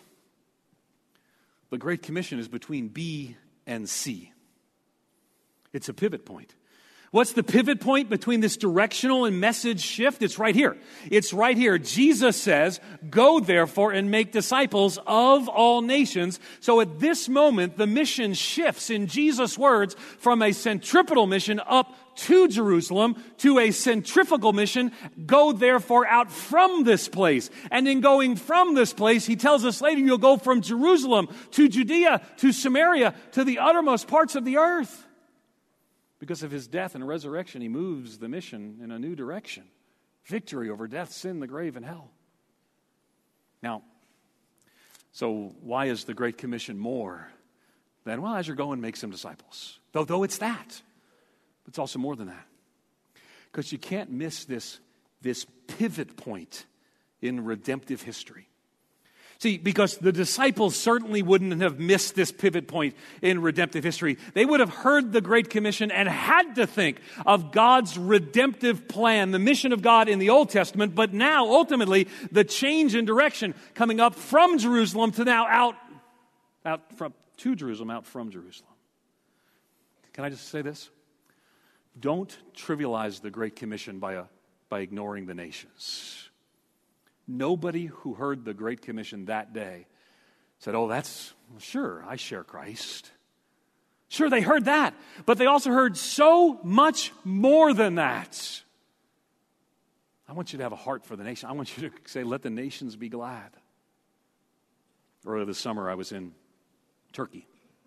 the Great Commission is between B and C. It's a pivot point. What's the pivot point between this directional and message shift? It's right here. It's right here. Jesus says, go therefore and make disciples of all nations. So at this moment, the mission shifts in Jesus' words from a centripetal mission up to Jerusalem to a centrifugal mission. Go therefore out from this place. And in going from this place, He tells us later, you'll go from Jerusalem to Judea to Samaria to the uttermost parts of the earth. Because of His death and resurrection, He moves the mission in a new direction. Victory over death, sin, the grave, and hell. Now, So why is the Great Commission more than, well, as you're going, make some disciples? Though, though it's that. But it's also more than that. Because you can't miss this, this pivot point in redemptive history. See, because the disciples certainly wouldn't have missed this pivot point in redemptive history. They would have heard the Great Commission and had to think of God's redemptive plan, the mission of God in the Old Testament, but now, ultimately, the change in direction coming up from Jerusalem to now out, out from, to Jerusalem, out from Jerusalem. Can I just say this? Don't trivialize the Great Commission by, a, by ignoring the nations. Nobody who heard the Great Commission that day said, oh, that's, well, sure, I share Christ. Sure, they heard that, but they also heard so much more than that. I want you to have a heart for the nation. I want you to say, let the nations be glad. Earlier this summer, I was in Turkey.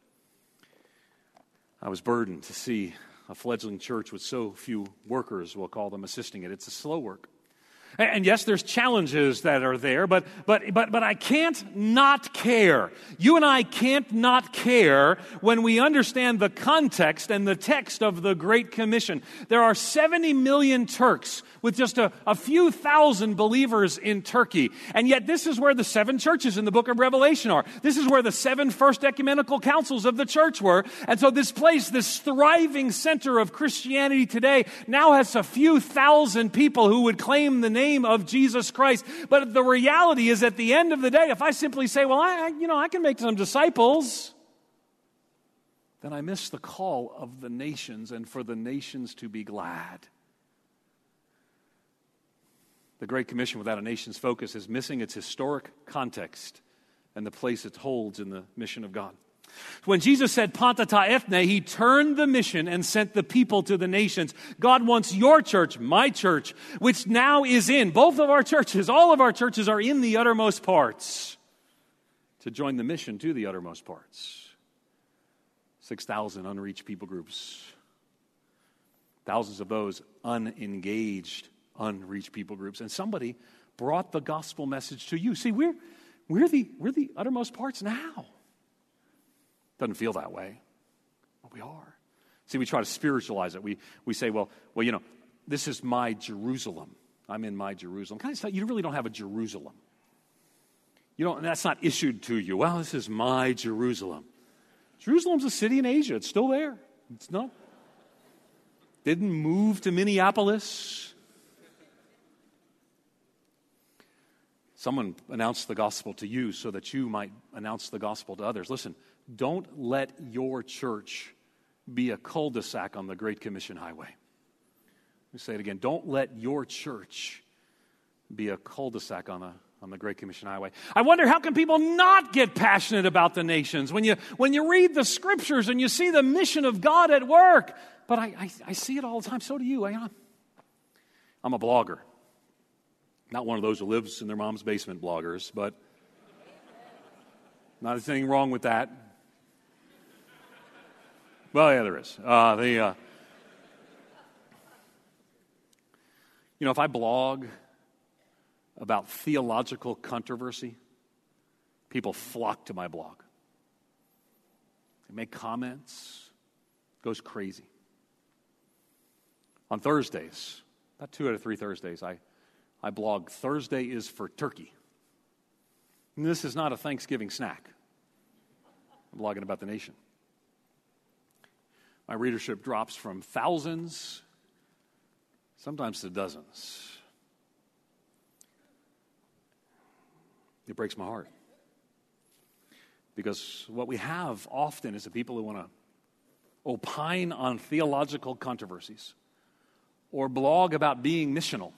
I was burdened to see a fledgling church with so few workers, we'll call them, assisting it. It's a slow work. And yes, there's challenges that are there, but but but but I can't not care. You and I can't not care when we understand the context and the text of the Great Commission. There are seventy million Turks with just a, a few thousand believers in Turkey. And yet this is where the seven churches in the book of Revelation are. This is where the seven first ecumenical councils of the church were. And so this place, this thriving center of Christianity today, now has a few thousand people who would claim the name of Jesus Christ. But the reality is, at the end of the day, if I simply say, well, I, you know, I can make some disciples, then I miss the call of the nations and for the nations to be glad. The Great Commission without a nation's focus is missing its historic context and the place it holds in the mission of God. When Jesus said Panta ta ethne, he turned the mission and sent the people to the nations. God wants your church, my church, which now is in, both of our churches, all of our churches are in the uttermost parts, to join the mission to the uttermost parts. six thousand unreached people groups. Thousands of those unengaged, unreached people groups. And somebody brought the gospel message to you. See, we're, we're, the, we're the uttermost parts now. Doesn't feel that way, but we are. See, we try to spiritualize it. We we say, well, well, you know, this is my Jerusalem. I'm in my Jerusalem. Kind of say, you really don't have a Jerusalem. You don't. That's not issued to you. Well, this is my Jerusalem. Jerusalem's a city in Asia. It's still there. It's not. Didn't move to Minneapolis. Someone announced the gospel to you so that you might announce the gospel to others. Listen. Don't let your church be a cul-de-sac on the Great Commission highway. Let me say it again. Don't let your church be a cul-de-sac on, a, on the Great Commission highway. I wonder, how can people not get passionate about the nations when you, when you read the scriptures and you see the mission of God at work? But I, I, I see it all the time. So do you. I, I'm a blogger. Not one of those who lives in their mom's basement bloggers, but not anything wrong with that. Well, yeah, there is. Uh, the, uh, you know, if I blog about theological controversy, people flock to my blog. They make comments. It goes crazy. On Thursdays, about two out of three Thursdays, I, I blog, Thursday is for Turkey. And this is not a Thanksgiving snack. I'm blogging about the nation. My readership drops from thousands, sometimes to dozens. It breaks my heart. Because what we have often is the people who want to opine on theological controversies or blog about being missional,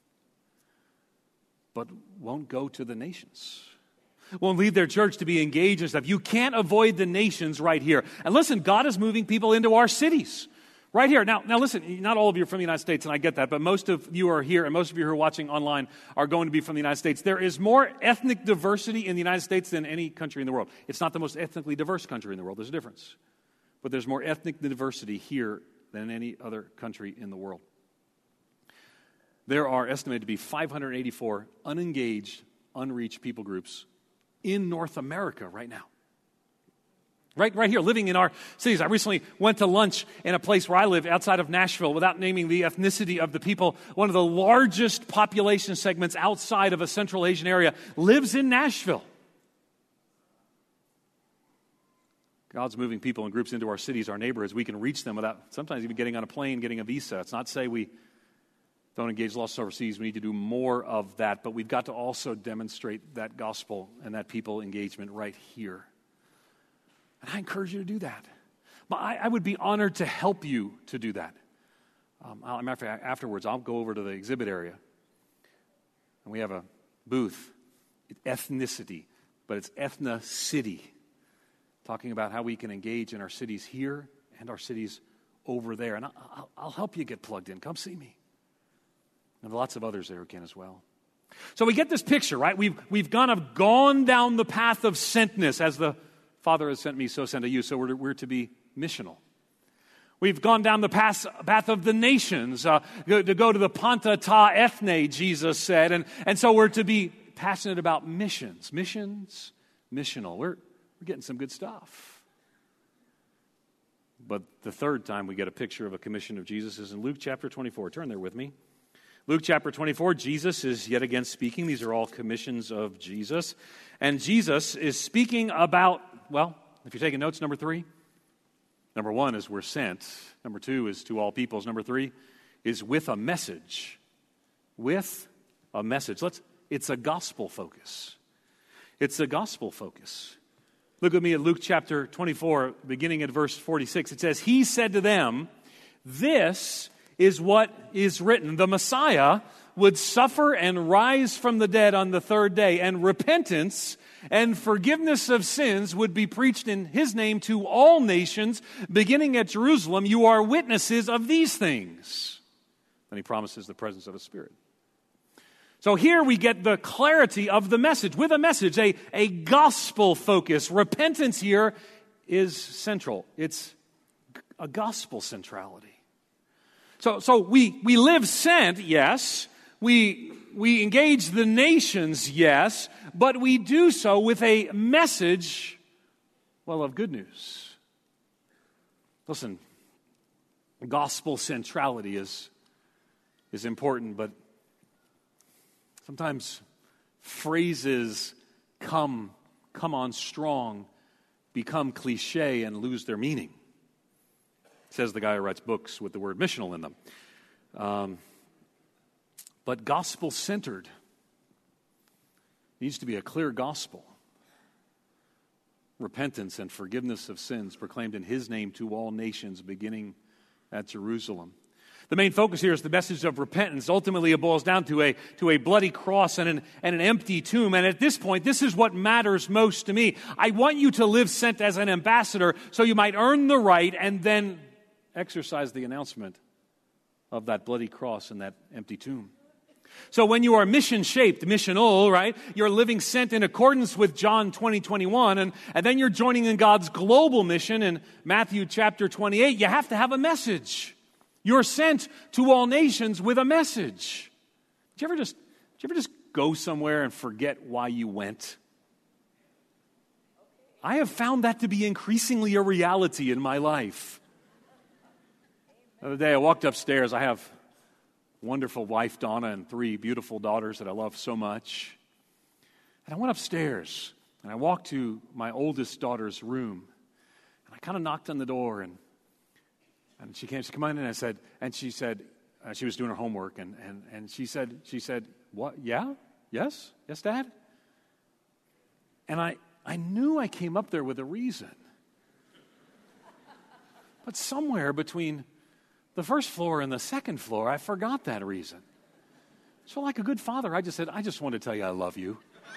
but won't go to the nations. Won't lead their church to be engaged in stuff. You can't avoid the nations right here. And listen, God is moving people into our cities right here. Now, now listen, not all of you are from the United States, and I get that, but most of you are here, and most of you who are watching online are going to be from the United States. There is more ethnic diversity in the United States than any country in the world. It's not the most ethnically diverse country in the world. There's a difference. But there's more ethnic diversity here than any other country in the world. There are estimated to be five hundred eighty-four unengaged, unreached people groups in North America right now. Right, right here, living in our cities. I recently went to lunch in a place where I live outside of Nashville, without naming the ethnicity of the people. One of the largest population segments outside of a Central Asian area lives in Nashville. God's moving people and groups into our cities, our neighborhoods. We can reach them without sometimes even getting on a plane, getting a visa. It's not to say we don't engage lost overseas. We need to do more of that, but we've got to also demonstrate that gospel and that people engagement right here. And I encourage you to do that. But I, I would be honored to help you to do that. Um, I'll, matter of fact, afterwards, I'll go over to the exhibit area. And we have a booth, ethnicity, but it's ethnicity, talking about how we can engage in our cities here and our cities over there. And I'll, I'll help you get plugged in. Come see me. And lots of others there who can as well. So we get this picture, right? We've, we've kind of gone down the path of sentness as the Father has sent me, so send I you. So we're, we're to be missional. We've gone down the path, path of the nations, uh, to go to the Panta Ta Ethne, Jesus said. And, and so we're to be passionate about missions. Missions, missional. We're, we're getting some good stuff. But the third time we get a picture of a commission of Jesus is in Luke chapter twenty-four. Turn there with me. Luke chapter twenty-four, Jesus is yet again speaking. These are all commissions of Jesus. And Jesus is speaking about, well, if you're taking notes, number three, number one is we're sent. Number two is to all peoples. Number three is with a message. With a message. Let's. It's a gospel focus. It's a gospel focus. Look with me at Luke chapter twenty-four, beginning at verse forty-six. It says, He said to them, this is what is written. The Messiah would suffer and rise from the dead on the third day, and repentance and forgiveness of sins would be preached in His name to all nations, beginning at Jerusalem. You are witnesses of these things. Then He promises the presence of His Spirit. So here we get the clarity of the message, with a message, a, a gospel focus. Repentance here is central. It's a gospel centrality. So, so we, we live sent, yes. We, we engage the nations, yes. But we do so with a message, well, of good news. Listen, gospel centrality is, is important, but sometimes phrases come, come on strong, become cliche, and lose their meaning. Says the guy who writes books with the word missional in them. Um, but gospel-centered needs to be a clear gospel. Repentance and forgiveness of sins proclaimed in His name to all nations, beginning at Jerusalem. The main focus here is the message of repentance. Ultimately, it boils down to a, to a bloody cross and an, and an empty tomb. And at this point, this is what matters most to me. I want you to live sent as an ambassador so you might earn the right and then exercise the announcement of that bloody cross and that empty tomb. So when you are mission-shaped, missional, right, you're living sent in accordance with John twenty, twenty-one, and, and then you're joining in God's global mission in Matthew chapter twenty-eight. You have to have a message. You're sent to all nations with a message. Did you ever just, did you ever just go somewhere and forget why you went? I have found that to be increasingly a reality in my life. The other day I walked upstairs. I have a wonderful wife, Donna, and three beautiful daughters that I love so much. And I went upstairs, and I walked to my oldest daughter's room. And I kind of knocked on the door, and and she came, she came in, and I said, and she said, uh, she was doing her homework, and, and, and she said, she said, what, yeah, yes, yes, Dad? And I, I knew I came up there with a reason. But somewhere between the first floor and the second floor, I forgot that reason. So like a good father, I just said, I just want to tell you I love you.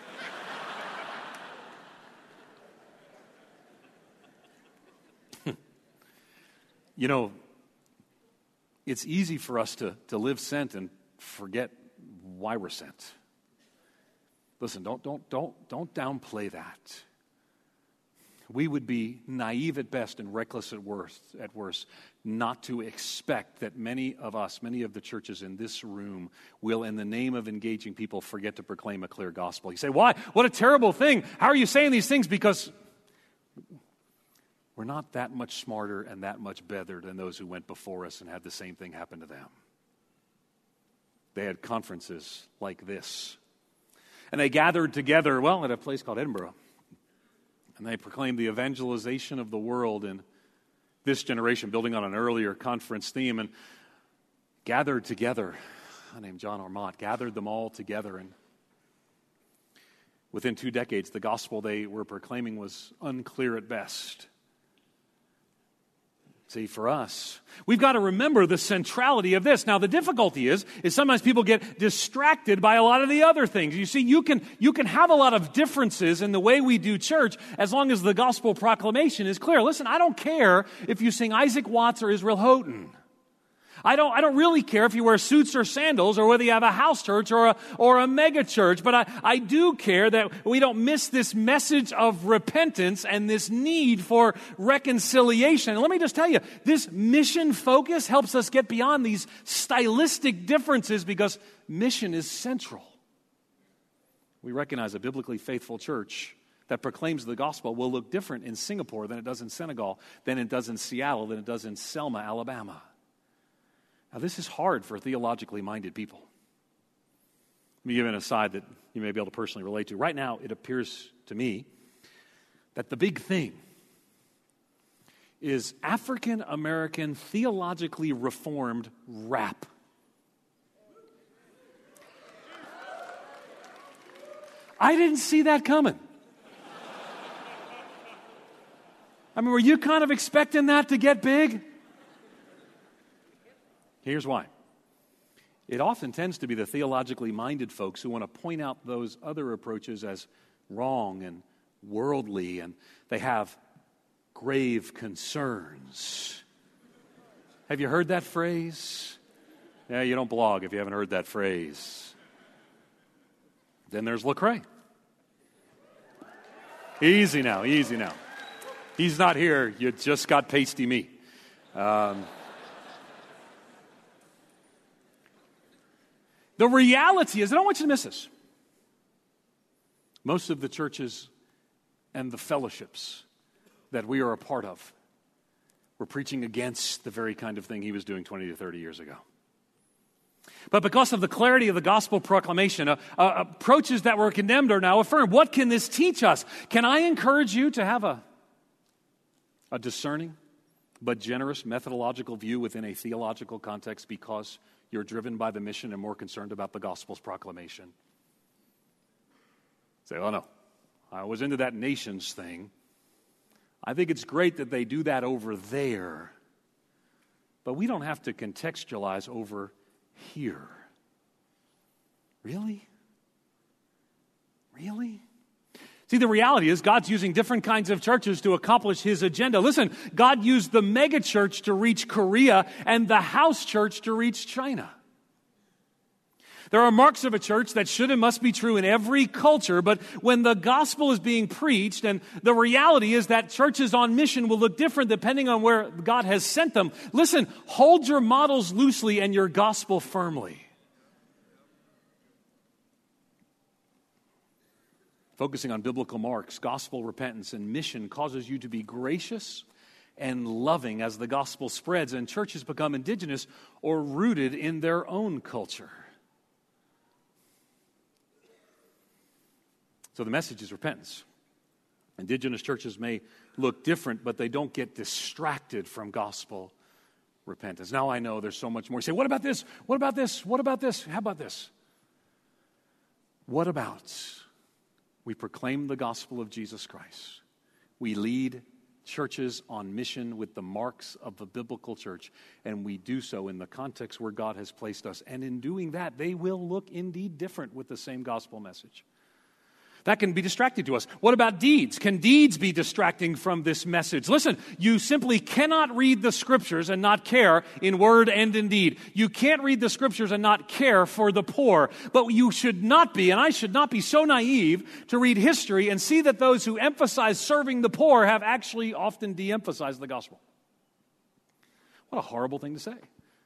You know, it's easy for us to, to live sent and forget why we're sent. Listen, don't don't don't don't downplay that. we would be naive at best and reckless at worst, at worst, not to expect that many of us, many of the churches in this room, will, in the name of engaging people, forget to proclaim a clear gospel. You say, why? What a terrible thing. How are you saying these things? Because we're not that much smarter and that much better than those who went before us and had the same thing happen to them. They had conferences like this. And they gathered together, well, at a place called Edinburgh. And they proclaimed the evangelization of the world in this generation, building on an earlier conference theme, and gathered together. A guy named John Ormond gathered them all together. And within two decades, the gospel they were proclaiming was unclear at best. See, for us, we've got to remember the centrality of this. Now, the difficulty is, is sometimes people get distracted by a lot of the other things. You see, you can, you can have a lot of differences in the way we do church as long as the gospel proclamation is clear. Listen, I don't care if you sing Isaac Watts or Israel Houghton. I don't, I don't really care if you wear suits or sandals or whether you have a house church or a, or a mega church, but I, I do care that we don't miss this message of repentance and this need for reconciliation. And let me just tell you, this mission focus helps us get beyond these stylistic differences because mission is central. We recognize a biblically faithful church that proclaims the gospel will look different in Singapore than it does in Senegal, than it does in Seattle, than it does in Selma, Alabama. Now, this is hard for theologically minded people. Let me give an aside that you may be able to personally relate to. Right now, it appears to me that the big thing is African American theologically reformed rap. I didn't see that coming. I mean, were you kind of expecting that to get big? Here's why. It often tends to be the theologically minded folks who want to point out those other approaches as wrong and worldly, and they have grave concerns. Have you heard that phrase? Yeah, you don't blog if you haven't heard that phrase. Then there's Lecrae. Easy now, easy now. He's not here. You just got pasty me. Um, The reality is, I don't want you to miss this. Most of the churches and the fellowships that we are a part of were preaching against the very kind of thing he was doing twenty to thirty years ago. But because of the clarity of the gospel proclamation, uh, uh, approaches that were condemned are now affirmed. What can this teach us? Can I encourage you to have a, a discerning but generous methodological view within a theological context because you're driven by the mission and more concerned about the gospel's proclamation? Say, oh no, I was into that nations thing. I think it's great that they do that over there, but we don't have to contextualize over here. Really? Really? See, the reality is God's using different kinds of churches to accomplish his agenda. Listen, God used the mega church to reach Korea and the house church to reach China. There are marks of a church that should and must be true in every culture, but when the gospel is being preached, and the reality is that churches on mission will look different depending on where God has sent them. Listen, hold your models loosely and your gospel firmly. Focusing on biblical marks, gospel repentance, and mission causes you to be gracious and loving as the gospel spreads and churches become indigenous or rooted in their own culture. So the message is repentance. Indigenous churches may look different, but they don't get distracted from gospel repentance. Now I know there's so much more. You say, what about this? What about this? What about this? How about this? What about we proclaim the gospel of Jesus Christ? We lead churches on mission with the marks of the biblical church, and we do so in the context where God has placed us. And in doing that, they will look indeed different with the same gospel message. That can be distracting to us. What about deeds? Can deeds be distracting from this message? Listen, you simply cannot read the Scriptures and not care in word and in deed. You can't read the Scriptures and not care for the poor. But you should not be, and I should not be so naive to read history and see that those who emphasize serving the poor have actually often de-emphasized the gospel. What a horrible thing to say.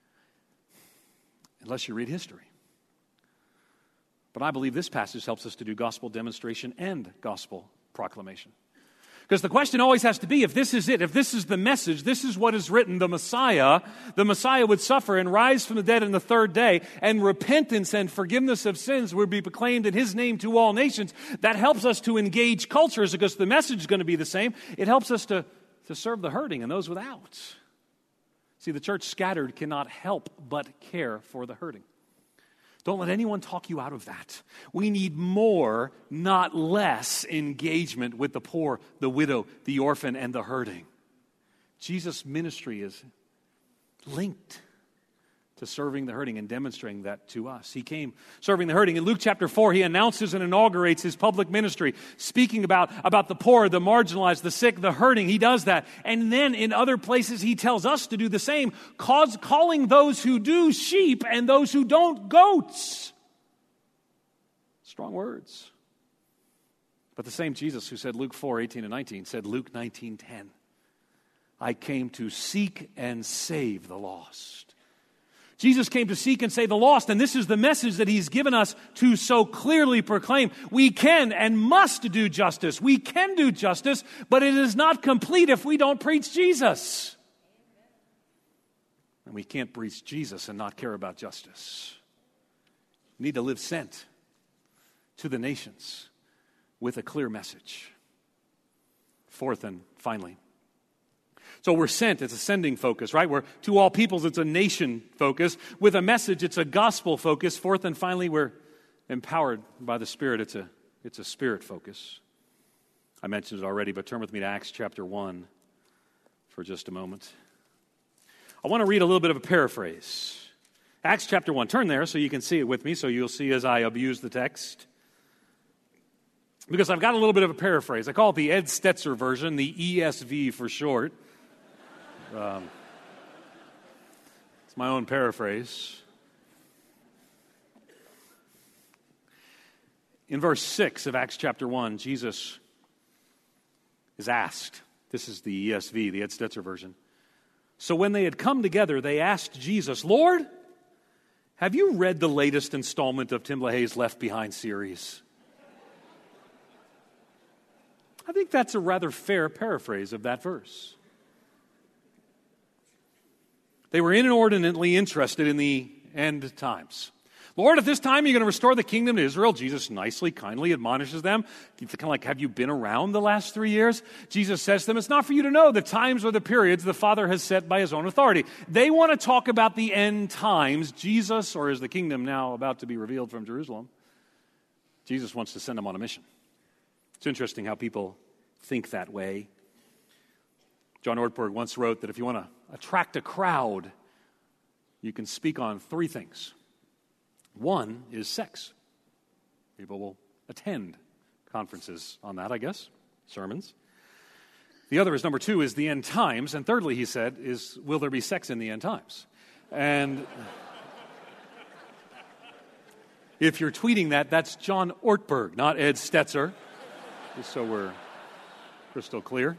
Unless you read history. But I believe this passage helps us to do gospel demonstration and gospel proclamation. Because the question always has to be, if this is it, if this is the message, this is what is written, the Messiah, the Messiah would suffer and rise from the dead on the third day, and repentance and forgiveness of sins would be proclaimed in His name to all nations. That helps us to engage cultures because the message is going to be the same. It helps us to, to serve the hurting and those without. See, the church scattered cannot help but care for the hurting. Don't let anyone talk you out of that. We need more, not less, engagement with the poor, the widow, the orphan, and the hurting. Jesus' ministry is linked to serving the hurting and demonstrating that to us. He came serving the hurting. In Luke chapter four, He announces and inaugurates His public ministry, speaking about, about the poor, the marginalized, the sick, the hurting. He does that. And then in other places, He tells us to do the same, cause, calling those who do sheep and those who don't goats. Strong words. But the same Jesus who said Luke four, eighteen and nineteen, said Luke nineteen, ten. I came to seek and save the lost. Jesus came to seek and save the lost, and this is the message that He's given us to so clearly proclaim. We can and must do justice. We can do justice, but it is not complete if we don't preach Jesus. And we can't preach Jesus and not care about justice. We need to live sent to the nations with a clear message. Fourth and finally, so we're sent, it's a sending focus, right? We're to all peoples, it's a nation focus. With a message, it's a gospel focus. Fourth and finally, we're empowered by the Spirit. It's a, it's a spirit focus. I mentioned it already, but turn with me to Acts chapter one for just a moment. I want to read a little bit of a paraphrase. Acts chapter one. Turn there so you can see it with me, so you'll see as I abuse the text. Because I've got a little bit of a paraphrase. I call it the Ed Stetzer version, the E S V for short. Um, it's my own paraphrase. In verse six of Acts chapter one, Jesus is asked, this is the E S V, the Ed Stetzer version. So when they had come together, they asked Jesus, Lord, have you read the latest installment of Tim LaHaye's Left Behind series? I think that's a rather fair paraphrase of that verse. They were inordinately interested in the end times. Lord, at this time you're going to restore the kingdom to Israel. Jesus nicely, kindly admonishes them. It's kind of like, have you been around the last three years? Jesus says to them, it's not for you to know the times or the periods the Father has set by His own authority. They want to talk about the end times. Jesus, or is the kingdom now about to be revealed from Jerusalem? Jesus wants to send them on a mission. It's interesting how people think that way. John Ortberg once wrote that if you want to attract a crowd, you can speak on three things. One is sex. People will attend conferences on that, I guess, sermons. The other is, number two, is the end times. And thirdly, he said, is will there be sex in the end times? And if you're tweeting that, that's John Ortberg, not Ed Stetzer, just so we're crystal clear.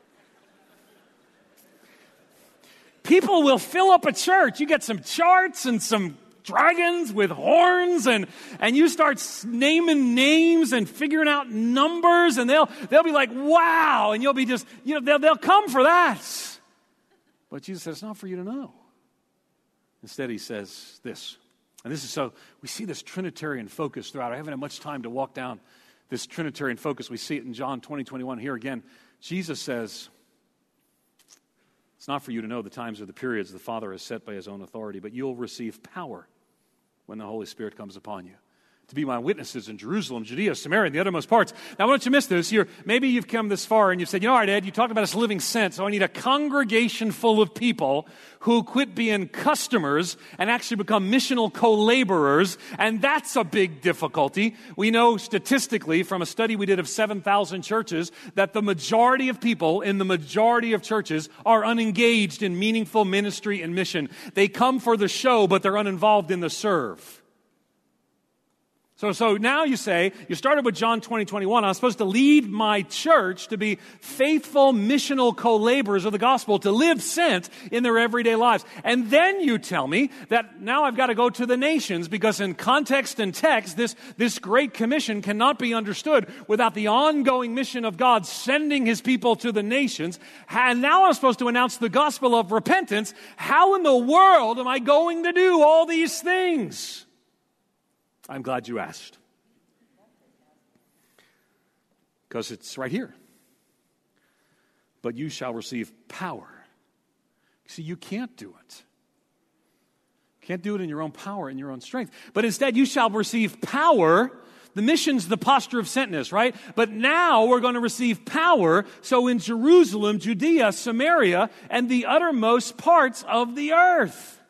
People will fill up a church. You get some charts and some dragons with horns, and, and you start naming names and figuring out numbers, and they'll they'll be like, wow, and you'll be just, you know, they'll, they'll come for that. But Jesus says, it's not for you to know. Instead, He says this, and this is so, we see this Trinitarian focus throughout. I haven't had much time to walk down this Trinitarian focus. We see it in John twenty, twenty-one. Here again, Jesus says, it's not for you to know the times or the periods the Father has set by His own authority, but you'll receive power when the Holy Spirit comes upon you. to be my witnesses in Jerusalem, Judea, Samaria, and the uttermost parts. Now, I want you to miss this. You're, maybe you've come this far and you've said, you know, all right, Ed, you talked about us living sent, so I need a congregation full of people who quit being customers and actually become missional co-laborers, and that's a big difficulty. We know statistically from a study we did of seven thousand churches that the majority of people in the majority of churches are unengaged in meaningful ministry and mission. They come for the show, but they're uninvolved in the serve. So, so now you say, you started with John twenty, twenty-one, I'm supposed to lead my church to be faithful missional co-laborers of the gospel, to live sent in their everyday lives. And then you tell me that now I've got to go to the nations, because in context and text, this, this great commission cannot be understood without the ongoing mission of God sending his people to the nations. And now I'm supposed to announce the gospel of repentance. How in the world am I going to do all these things? I'm glad you asked. Because it's right here. But you shall receive power. See, you can't do it. You can't do it in your own power, in your own strength. But instead, you shall receive power. The mission's the posture of sentness, right? But now we're going to receive power. So in Jerusalem, Judea, Samaria, and the uttermost parts of the earth.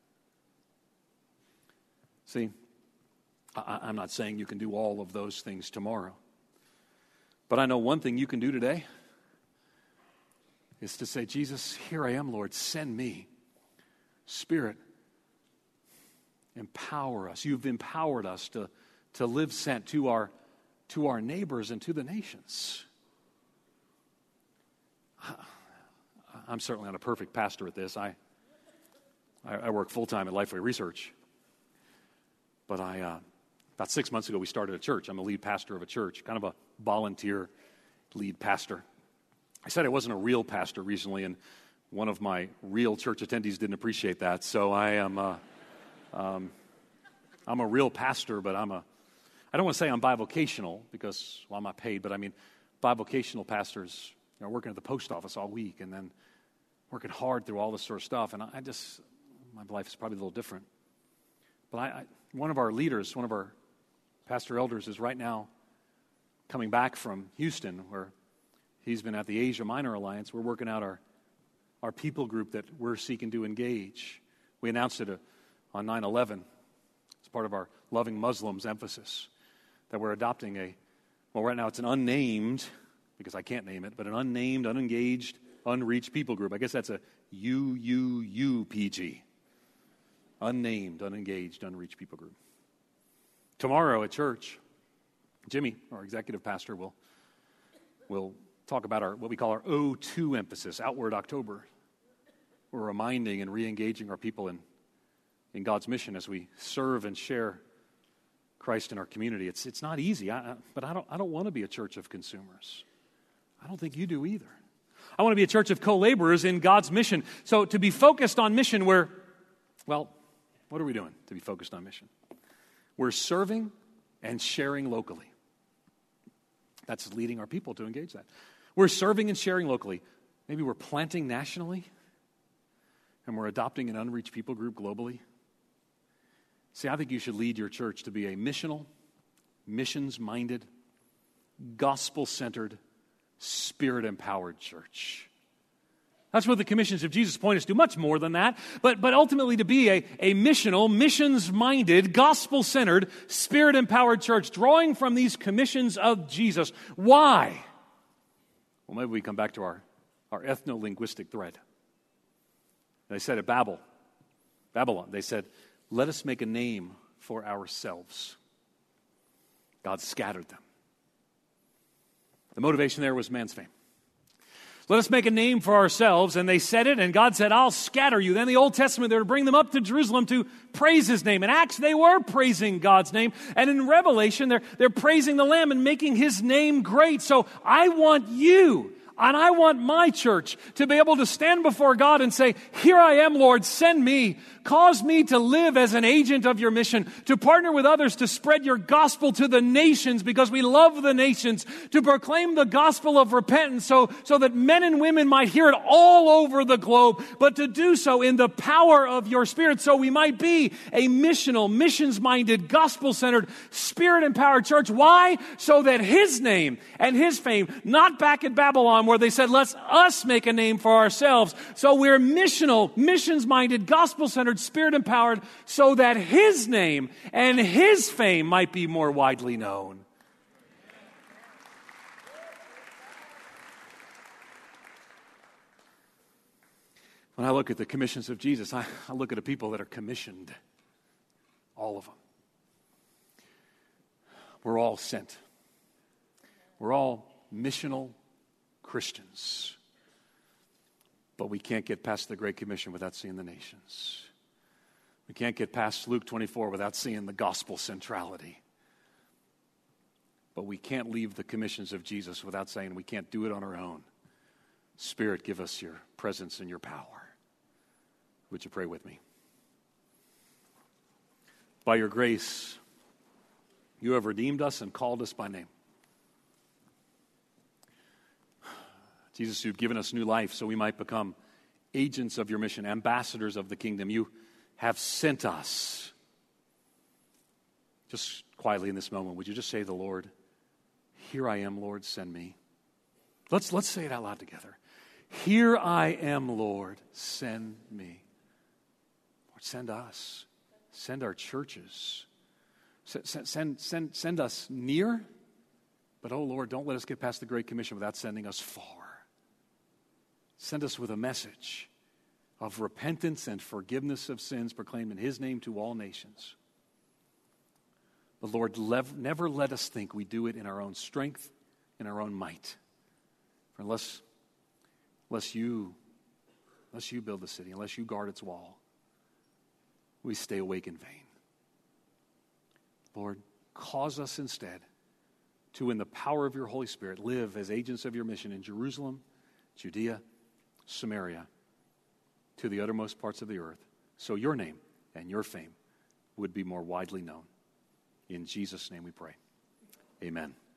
See, I'm not saying you can do all of those things tomorrow. But I know one thing you can do today is to say, Jesus, here I am, Lord, send me. Spirit, empower us. You've empowered us to, to live sent to our, to our neighbors and to the nations. I'm certainly not a perfect pastor at this. I, I work full-time at Lifeway Research. But I... Uh, About six months ago, we started a church. I'm a lead pastor of a church, kind of a volunteer lead pastor. I said I wasn't a real pastor recently, and one of my real church attendees didn't appreciate that. So I am, uh, um, I'm a real pastor, but I'm a, I don't want to say I'm bivocational because, well, I'm not paid, but I mean, bivocational pastors, you know, working at the post office all week and then working hard through all this sort of stuff. And I just, my life is probably a little different. But I, I one of our leaders, one of our pastor elders is right now coming back from Houston, where he's been at the Asia Minor Alliance. We're working out our, our people group that we're seeking to engage. We announced it uh, on nine eleven as part of our Loving Muslims emphasis, that we're adopting a, well, right now it's an unnamed, because I can't name it, but an unnamed, unengaged, unreached people group. I guess that's a U U U P G. Unnamed, unengaged, unreached people group. Tomorrow at church, Jimmy, our executive pastor, will, will talk about our what we call our O two emphasis, Outward October. We're reminding and re-engaging our people in, in God's mission as we serve and share Christ in our community. It's it's not easy, I, but I don't I don't want to be a church of consumers. I don't think you do either. I want to be a church of co-laborers in God's mission. So to be focused on mission, we're, well, what are we doing to be focused on mission? We're serving and sharing locally. That's leading our people to engage that. We're serving and sharing locally. Maybe we're planting nationally, and we're adopting an unreached people group globally. See, I think you should lead your church to be a missional, missions-minded, gospel-centered, Spirit-empowered church. That's what the commissions of Jesus point us to, much more than that, but, but ultimately to be a, a missional, missions-minded, gospel-centered, Spirit-empowered church, drawing from these commissions of Jesus. Why? Well, maybe we come back to our, our ethno-linguistic thread. They said at Babel, Babylon, they said, let us make a name for ourselves. God scattered them. The motivation there was man's fame. Let us make a name for ourselves. And they said it, and God said, I'll scatter you. Then the Old Testament, they're to bring them up to Jerusalem to praise his name. In Acts, they were praising God's name. And in Revelation, they're, they're praising the Lamb and making his name great. So I want you, And I want my church to be able to stand before God and say, here I am, Lord, send me. Cause me to live as an agent of your mission, to partner with others to spread your gospel to the nations because we love the nations, to proclaim the gospel of repentance so, so that men and women might hear it all over the globe, but to do so in the power of your Spirit so we might be a missional, missions-minded, gospel-centered, Spirit-empowered church. Why? So that His name and His fame, not back at Babylon where they said, let's us make a name for ourselves. So we're missional, missions-minded, gospel-centered, Spirit-empowered, so that His name and His fame might be more widely known. When I look at the commissions of Jesus, I, I look at the people that are commissioned. All of them. We're all sent. We're all missional Christians. But we can't get past the Great Commission without seeing the nations. We can't get past Luke twenty-four without seeing the gospel centrality. But we can't leave the commissions of Jesus without saying we can't do it on our own. Spirit, give us your presence and your power. Would you pray with me? By your grace, you have redeemed us and called us by name. Jesus, you've given us new life so we might become agents of your mission, ambassadors of the kingdom. You have sent us. Just quietly in this moment, would you just say to the Lord, here I am, Lord, send me. Let's, let's say it out loud together. Here I am, Lord, send me. Lord, send us. Send our churches. Send, send, send, send us near. But, oh, Lord, don't let us get past the Great Commission without sending us far. Send us with a message of repentance and forgiveness of sins proclaimed in His name to all nations. But, Lord, lev- never let us think we do it in our own strength, in our own might. For unless, unless you, unless you build the city, unless you guard its wall, we stay awake in vain. Lord, cause us instead to, in the power of your Holy Spirit, live as agents of your mission in Jerusalem, Judea, Samaria, to the uttermost parts of the earth, so your name and your fame would be more widely known. In Jesus' name we pray. Amen.